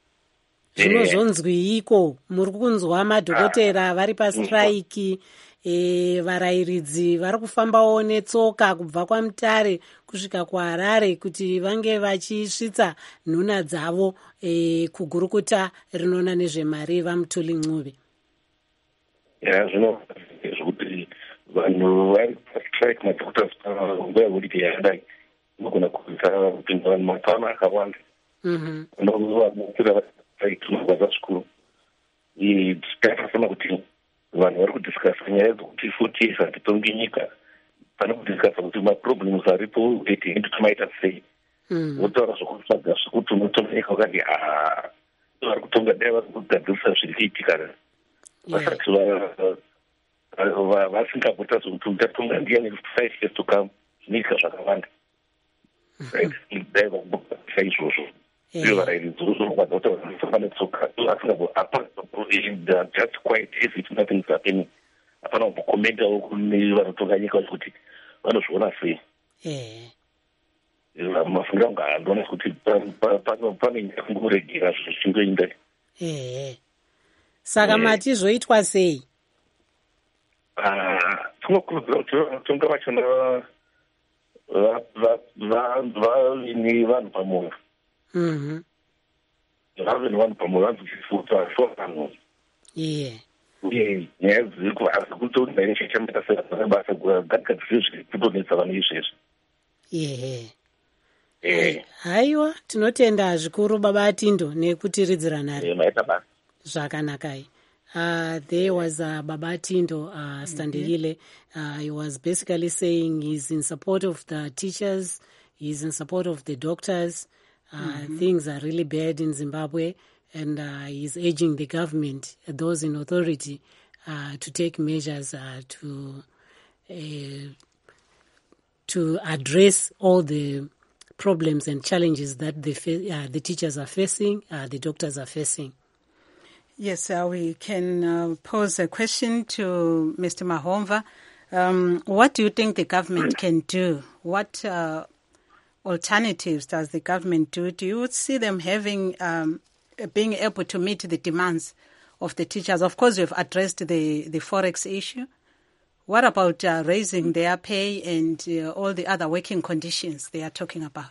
Speaker 1: zvinozonzwi iko muri kunzwa madhokotera vari pastrike eh varairidzi vari kufambawo netsoka kubva kwaMutare kusvika kuHarare kuti vange vachisvitsa nhuna dzavo eh kugurukuta rinona nezvemari vaMutuli Ncube.
Speaker 8: ya zvino zvokuti vanhu vari pastrike madhokota nguva yekuti yadai inogona kuita kupinda vanhu mafama akawanda ndovamuira vastrike zvinobva zvikuru takafana kuti vanhu vari kudhiskasa nyaya dzokuti futi hatitongi nyika pane kudhiskasa kuti maproblems aripo etihindu tomaita sei votaura zvokutsvaga zvekuti unotonga nyika wakati haa vari kutonga dai vari kugadzirisa zviri kuitika vasati vasingabota zvokuti uchatonga ndiani five years to come zvinoitika zvakawanda right dai vakuboka izvozvo iyo varairidzi vozorwadza kuti vanofamba netsoka asingapart just quiet as if nothing is happening hapana kukomentawo kune vanotonga nyika kuti vanozviona sei mafungiro angu handiona kuti pane nyaya kungoregera zvo zvichingoenda
Speaker 1: ehe saka mati zvoitwa sei?
Speaker 8: tinokurudzira kuti vanotonga vachona vaine vanhu pamwoyo vave nevanhu pamwoyo vanzwisisa vanhu uye nyaya dziri kuhasa kuti naine chichamita sei basa gadzigadzise zviri kutonetsa vanhu izvezvi.
Speaker 1: ehe haiwa tinotenda zvikuru baba Atindo nekutiridzira nhare zvakanakai. Uh, there was uh, Baba Atindo uh, Standekile. Uh, he was basically saying he's in support of the teachers, he's in support of the doctors. Uh, mm-hmm. Things are really bad in Zimbabwe, and uh, he's urging the government, those in authority, uh, to take measures uh, to uh, to address all the problems and challenges that the fa- uh, the teachers are facing, uh, the doctors are facing.
Speaker 2: Yes, uh, we can uh, pose a question to Mister Mahomva. Um, what do you think the government can do? What uh, alternatives does the government do? Do you see them having, um, being able to meet the demands of the teachers? Of course, you've addressed the, the Forex issue. What about uh, raising their pay and uh, all the other working conditions they are talking about?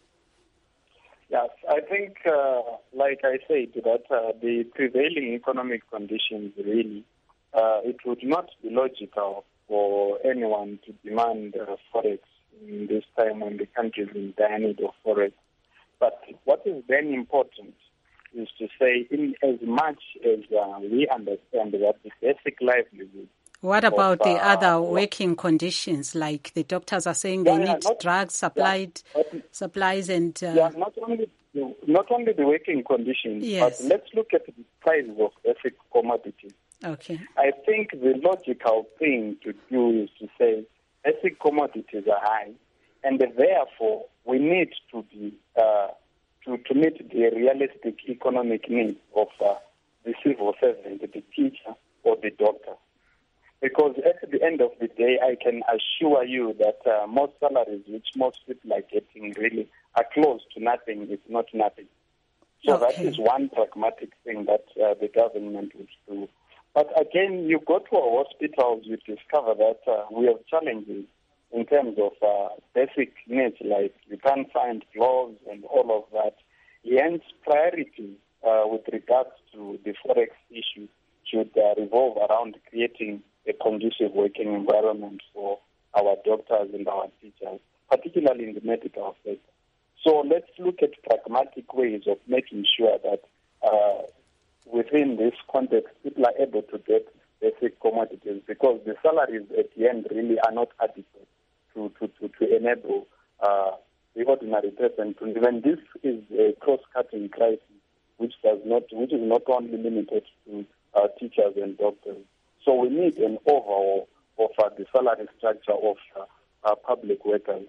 Speaker 4: Yes, I think, uh, like I said, that uh, the prevailing economic conditions really, uh, it would not be logical for anyone to demand uh, Forex in this time when the country is in dire need of Forex. But what is then important is to say, in as much as uh, we understand that the basic livelihood.
Speaker 2: What about
Speaker 4: of,
Speaker 2: the
Speaker 4: uh,
Speaker 2: other working conditions? Like the doctors are saying
Speaker 4: yeah,
Speaker 2: they
Speaker 4: yeah,
Speaker 2: need
Speaker 4: not,
Speaker 2: drugs supplied,
Speaker 4: yeah,
Speaker 2: supplies and... Uh,
Speaker 4: yeah, not only, not only the working conditions,
Speaker 2: yes.
Speaker 4: but let's look at the prices of basic commodities.
Speaker 2: Okay.
Speaker 4: I think the logical thing to do is to say basic commodities are high, and therefore we need to be uh, to, to meet the realistic economic needs of uh, the civil servant, the teacher, or the doctor. Because at the end of the day, I can assure you that uh, most salaries which most people are getting really are close to nothing, if not nothing. So okay. That is one pragmatic thing that uh, the government would do. But again, you go to our hospitals, you discover that uh, we have challenges in terms of uh, basic needs, like you can't find gloves and all of that. Hence, priority uh, with regards to the Forex issue should uh, revolve around creating a conducive working environment for our doctors and our teachers, particularly in the medical sector. So let's look at pragmatic ways of making sure that uh, within this context, people are able to get basic commodities, because the salaries at the end really are not adequate to, to, to, to enable uh, the ordinary person to live. And this is a cross-cutting crisis, which does not, which is not only limited to uh, teachers and doctors. So we need an overhaul of uh, the salary structure of uh, uh, public workers.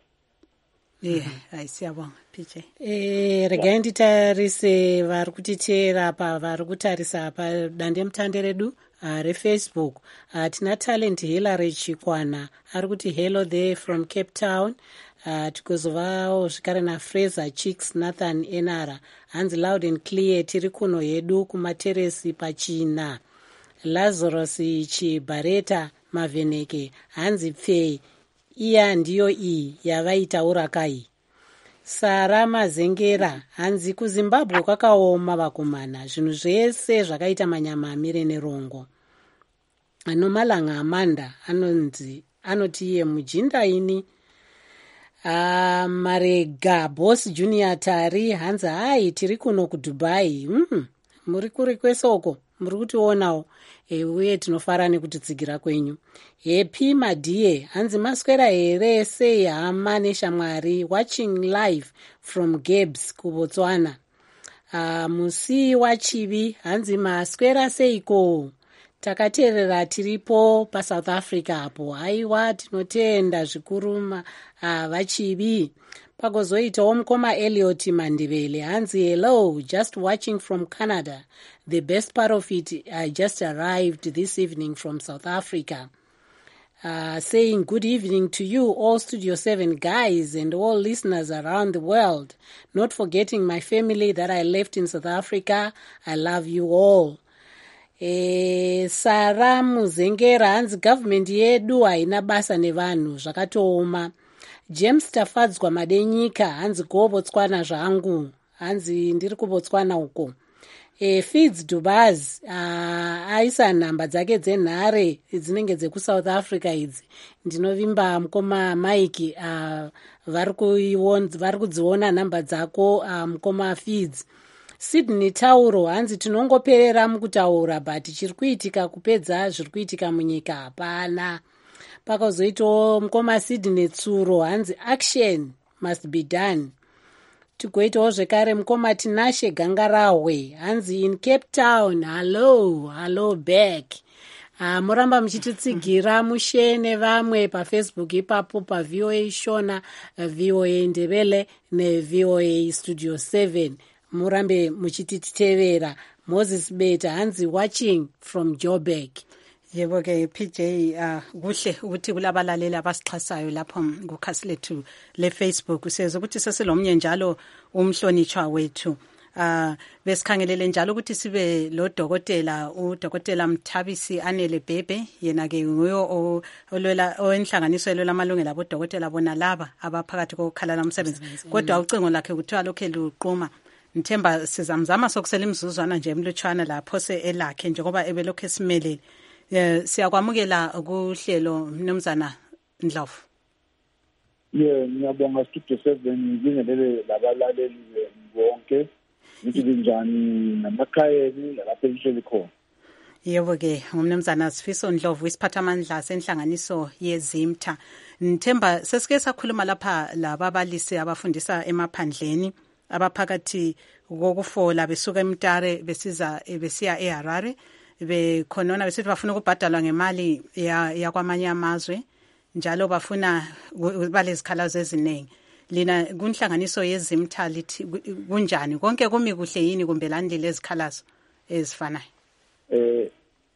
Speaker 2: Yeah, I see. P J.
Speaker 1: Eh, regai nditarise vari kutiteera apa vari kutarisa apa dandemutande redu uh, refacebook. Uh, tina Talent Hilary Chikwana ari kuti hello there from Cape Town. Uh, tikozovawo zvikare naFraser Chicks Nathan Enara hanzi loud and clear tiri kuno yedu kumateresi pachina. Lazarus Chibareta Maveneke hanzi pfei iya ndiyo iyi yavaitaura kai. Sara Mazengera hanzi kuZimbabwe kwakaoma vakomana, zvinhu zvese zvakaita manyama amire nerongo. Anomalanga Amanda anonzi anoti iye mujinda ini. Uh, Marega Boss Junior Tari hanzi hai tiri kuno kuDubai. Mm. muri kuri kwesoko muri kutionawo e, uye tinofara nekutitsigira kwenyu. Happy Madie hanzi maswera here sei hama neshamwari watching live from Gabs kuBotswana. Uh, musi wachivi hanzi maswera seiko takateerera tiripo paSouth Africa apo. Haiwa tinotenda zvikuru uh, vachivi. Pagozoitawo mukoma Elliot Mandivele hanzi hello, just watching from Canada. The best part of it, I just arrived this evening from South Africa. Uh, saying good evening to you all Studio seven guys and all listeners around the world. Not forgetting my family that I left in South Africa. I love you all. E, Sara Muzengera hanzi government yedu haina basa nevanhu zvakatooma. James Tafadzwa Madenyika hanzi go Botswana zvangu. Hanzi ndiri kuBotswana uko. E, Fids Dubaz uh, aisa nhamba dzake dzenhare dzinenge dzeku-South Africa idzi. Ndinovimba mukoma Mike uh, vari kudziona nhamba dzako uh, mukoma Fids. Sydney Tauro hanzi tinongoperera mukutaura but chiri kuitika kupedza zviri kuitika munyika hapana. Pakazoitawo mukoma Sydney Tsuro hanzi action must be done. Tigoitawo zvekare mukoma Tinashe Gangarahwe hanzi in Cape Town. Hello, hello back. Uh, muramba muchititsigira mushe nevamwe paFacebook ipapo paV O A Shona, V O A Ndebele neV O A Studio seven. Murambe muchititevera. Moses Beta hanzi watching from Joburg.
Speaker 2: Yebo ke P J uh kuhle ukuthi kulabalaleli abasixhasayo lapho kukhasi lethu le Facebook useze ukuthi sesilomnye njalo umhlonitshwa wethu. Uh besikhangelele njalo ukuthi sibe lo dokotela uDokotela Mthabisi Anele Bebe yena ke nguyo olwela owenhlanganiso lamalungelo abodokotela bona laba abaphakathi kokukhala nomsebenzi. Kodwa ucingo lakhe kuthiwa lokhe luqhuma. Ngithemba sizamzama sokusela imizuzwana nje emlutshwana lapho se elakhe njengoba ebelokho esimelele. Yeah, siyakwamukela kuhlelo Mnumzana Ndlovu.
Speaker 9: Yeah, ngiyabonga Studio seven ngingelele labalaleli bonke. Ngithi njani namakhayeni lapha enhleli khona.
Speaker 2: Yebo ke uMnumzana Sifiso Ndlovu isiphathamandla senhlanganiso yeZimtha. Ngithemba sesike sakhuluma lapha lababalisi abafundisa emaphandleni abaphakathi kokufola besuka eMtare besiza besiya eHarare. Bekhonona besithi bafuna ukubhadalwa ngemali yakwamanye amazwe njalo bafuna balezikhalazo eziningi. Lina kunhlanganiso yeZimtha lithi kunjani konke kumi kuhle yini kumbe landile ezikhalazo ezifanayo?
Speaker 9: Eh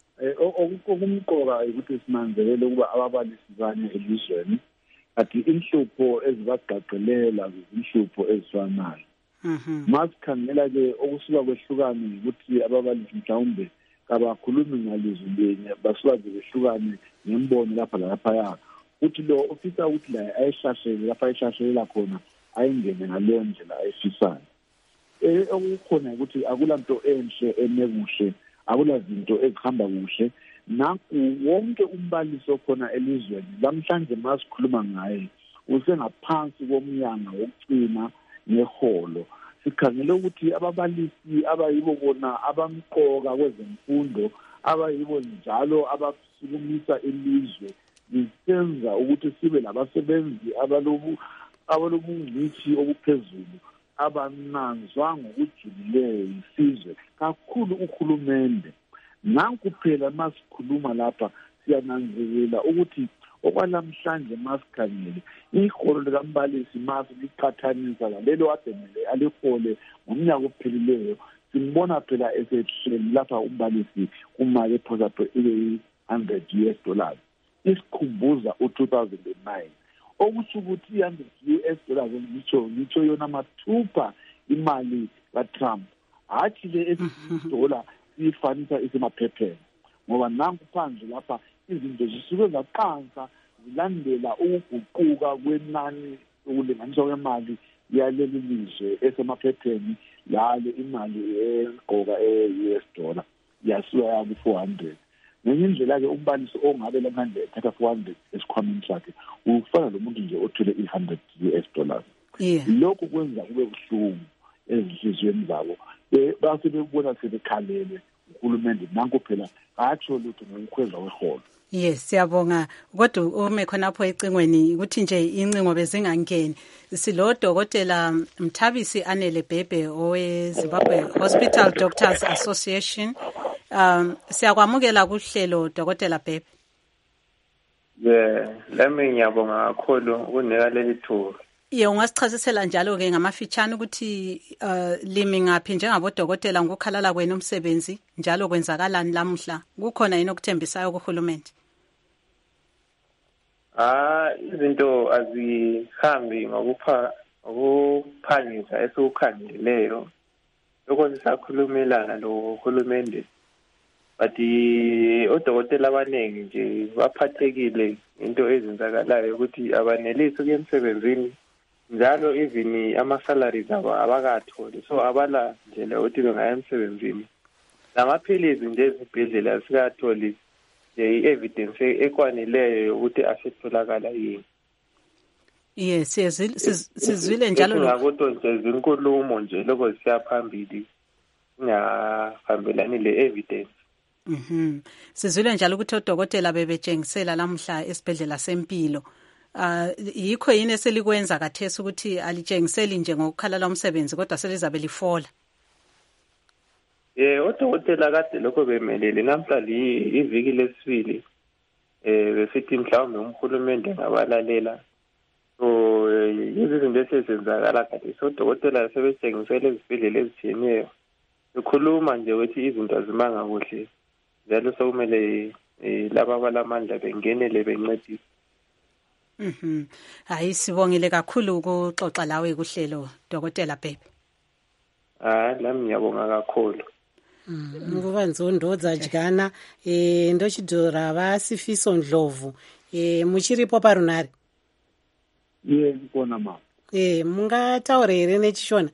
Speaker 9: okumqoka ukuthi simanzelele ukuba ababalisi banye elizweni athi inhlupho ezibagqagqelela izinhlupho ezifanayo. Mhm. Masikhangela ke okusuka kwehlukane ukuthi ababalisi mhlawumbe kabakhulumi ngalizwi linye basuka behlukane nembono lapha lapha ya uthi lo ofisa ukuthi la ayishashele lapha ayishashelela khona ayingene ngaleyo ndlela ayifisayo. Eh okukhona ukuthi akulanto enhle enebuhle akula zinto ezihamba kuhle naku wonke umbalisi okhona elizweni lamhlanje masikhuluma ngaye usengaphansi komnyanga wokucina neholo. Sikhangele ukuthi ababalisi abayibo bona abamqoka kwezemfundo abayibo njalo abasukumisa ilizwe lisenza ukuthi sibe labasebenzi abalobu abalobungcithi obuphezulu abananzwa ngokujulileyo isizwe kakhulu ukhulumende. Nanku phela masikhuluma lapha siyananzelela ukuthi okwalamhlanje masikhangele iholo likambalisi masi liqhathanisa lalelo ademele alihole ngomnyaka ophelileyo simbona phela esehleli lapha umbalisi kumali ephosa one hundred U S dollars isikhumbuza u-two thousand nine okusho ukuthi one hundred U S dollars ngitsho ngitsho yona mathupha imali kaTrump hathi le dollar sifanisa isemaphepheni ngoba nanku phandle lapha izinto zisuke zaqansa zilandela ukuguquka kwenani ukulinganiswa kwemali yaleli lizwe esemaphepheni lale imali eqoka e-U S dollar yasuka yaku four hundred. Ngenye indlela ke umbalisi ongabe lemanje ethatha four hundred esikhwameni sakhe ufana lomuntu nje othule one hundred U S dollars. Lokho kwenza kube buhlungu ezinhlizweni zabo um base bebona sebekhalele uhulumende nanko phela atsho lutho ngokukhweza weholo.
Speaker 2: Yes, siyabonga. Kodwa ume khonapho ecingweni ukuthi nje incingo bezingangeni. Silo dokotela Mthabisi Anele Bhebhe owe Zimbabwe Hospital Doctors Association. Um siyakwamukela kuhlelo dokotela Bhebhe.
Speaker 10: Yeah, lami ngiyabonga kakhulu ukunika leli thuba.
Speaker 2: Ye ungasichazisela njalo ke ngamafitshane ukuthi uh, limi ngaphi njengabodokotela ngokukhalala kwenu umsebenzi njalo kwenzakalani lamuhla kukhona yini okuthembisayo kuhulumende?
Speaker 10: Ah, izinto azihambi ngokupha ngokuphangisa esukukhangileyo. Lokho sisakhulumelana lo hulumende. But odokotela abaningi nje baphathekile into ezenzakalayo ukuthi abanelisi ukuyemsebenzini njalo even ama-salaries abo abakatholi, so abala ndlela ukuthi bengaya emsebenzini. Lamaphilisi nje ezibhedlela sikatholi nje i-evidence ekwanileyo ukuthi asetholakala yini.
Speaker 2: Yes, sizwile njalo lo.
Speaker 10: Kodwa nje izinkulumo nje lokho siyaphambili ngahambelani le evidence.
Speaker 2: Mhm. Sizwile njalo ukuthi odokotela bebetshengisela lamhla esibhedlela sempilo. Uh yikho yini eselikwenza kathesi ukuthi alitshengiseli nje ngokukhalala umsebenzi kodwa selizabe lifola?
Speaker 10: Eh odokotela kade lokho bemelele namhla iviki lesibili eh besithi mhlawumbe umhulumende ngabalalela. So izinto ezisenzakala kade odokotela sebetshengisele izibhedlela ezithiniyo. Ukhuluma nje ukuthi izinto azimanga kuhle. Njalo sokumele laba balamandla bengenele bencedise.
Speaker 2: Mhm. Hayi sibongile kakhulu ukuxoxa lawe kuhlelo dokotela Bhebhe.
Speaker 10: Ah lami ngiyabonga kakhulu.
Speaker 1: Mhm. Ngoba nzondodza jikana eh ndochidhora vasifiso Ndlovu eh muchiripo parunari.
Speaker 9: Ye ngikona mama.
Speaker 1: Eh mungataure here nechishona?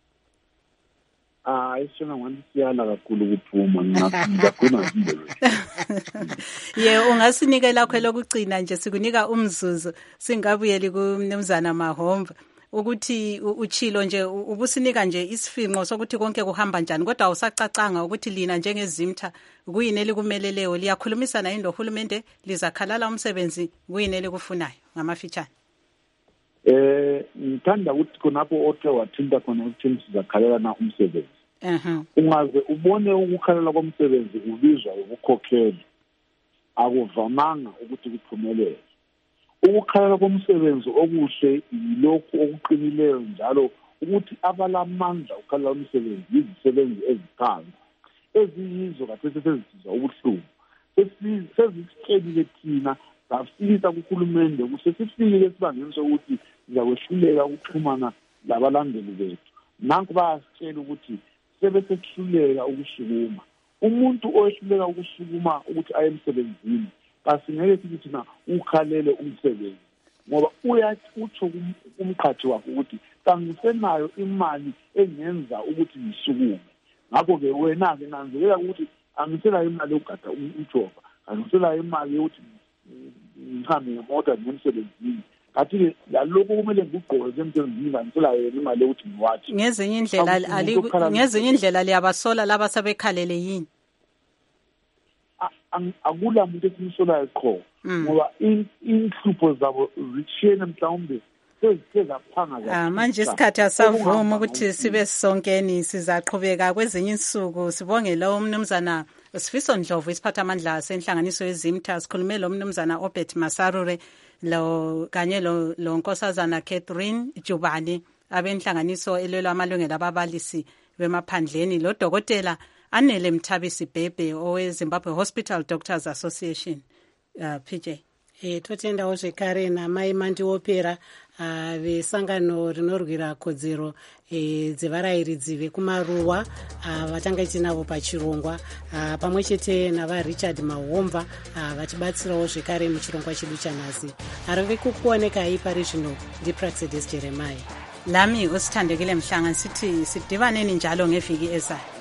Speaker 9: Ah isona ngandisiyala kakhulu kuphuma ngakuna indebe.
Speaker 2: Ye ungasinika lakho lokugcina nje sikunika umzuzu singabuyeli kuMnumzana Mahomva ukuthi uchilo nje ubusinika nje isifinqo sokuthi konke kuhamba njani kodwa awusacacanga ukuthi lina njengezimtha kuyini elikumeleleyo liyakhulumisana yini nohulumende lizakhalala umsebenzi kuyini elikufunayo ngamafitshane.
Speaker 9: Eh ngithanda ukuthi khonapho othe wathinta khona ukuthi sizakhalela na umsebenzi.
Speaker 2: Mhm.
Speaker 9: Ungaze ubone ukukhalela komsebenzi ubizwa ukukhokhela. Akuvamanga ukuthi kuphumelele. Ukukhalela komsebenzi okuhle yilokho okuqinileyo njalo ukuthi abalamandla ukukhalela umsebenzi izisebenzi eziphansi eziyizo kade sesizizwa ubuhlungu. Sesizitshelile thina safisa kuhulumende ukuthi sifikile esibangeni sokuthi sizakwehluleka ukuxhumana labalandeli bethu. Nanku bayasitshela ukuthi sebesehluleka ukusukuma. Umuntu oyehluleka ukusukuma ukuthi aye emsebenzini basingeke sithi thina ukhalele umsebenzi ngoba uyathi utsho umqhathi wakho ukuthi kangisenayo imali engenza ukuthi ngisukume. Ngakho ke wena ke nanzelela ukuthi angiselayo imali yokugada umjova, angiselayo imali yokuthi ngihambe ngemoto ngemsebenzini. Kathi ke lokho kumele ngigqoke emsebenzini ngiselayo imali yokuthi ngiwathi.
Speaker 2: Ngezinye indlela ngezinye indlela liyabasola laba sebekhalele yini?
Speaker 9: Akula muntu esimsolayo qho ngoba inhlupho zabo zitshiyene mhlawumbe seziphanga kahle.
Speaker 2: Ah manje isikhathi asavuma ukuthi sibe sonkeni sizaqhubeka kwezinye insuku sibonge lo Mnumzana Sifiso Ndlovu isiphatha amandla senhlanganiso yezimtha sikhulume lo Mnumzana Obert Masarure lo kanye lo Nkosazana Catherine Jubani abenhlanganiso elwela amalungelo ababalisi bemaphandleni lo dokotela Anele Mthabisi Bhebhe owe Zimbabwe Hospital Doctors Association. uh, P J
Speaker 1: eh totendawo zvekare namai Mandiopera uh, vesangano rinorwira kodzero eh, dzevarayiridzi vekumaruwa uh, vatanga tinavo pachirongwa uh, pamwe chete nava Richard Mahomva uh, vatibatsirawo zvekare muchirongwa chedu chanhasi. Ari kukuonekai pari zvino ndiPraxedis Jeremiah.
Speaker 2: Lami usithandekile Mhlanga sithi sidibaneni njalo ngeviki ezayo.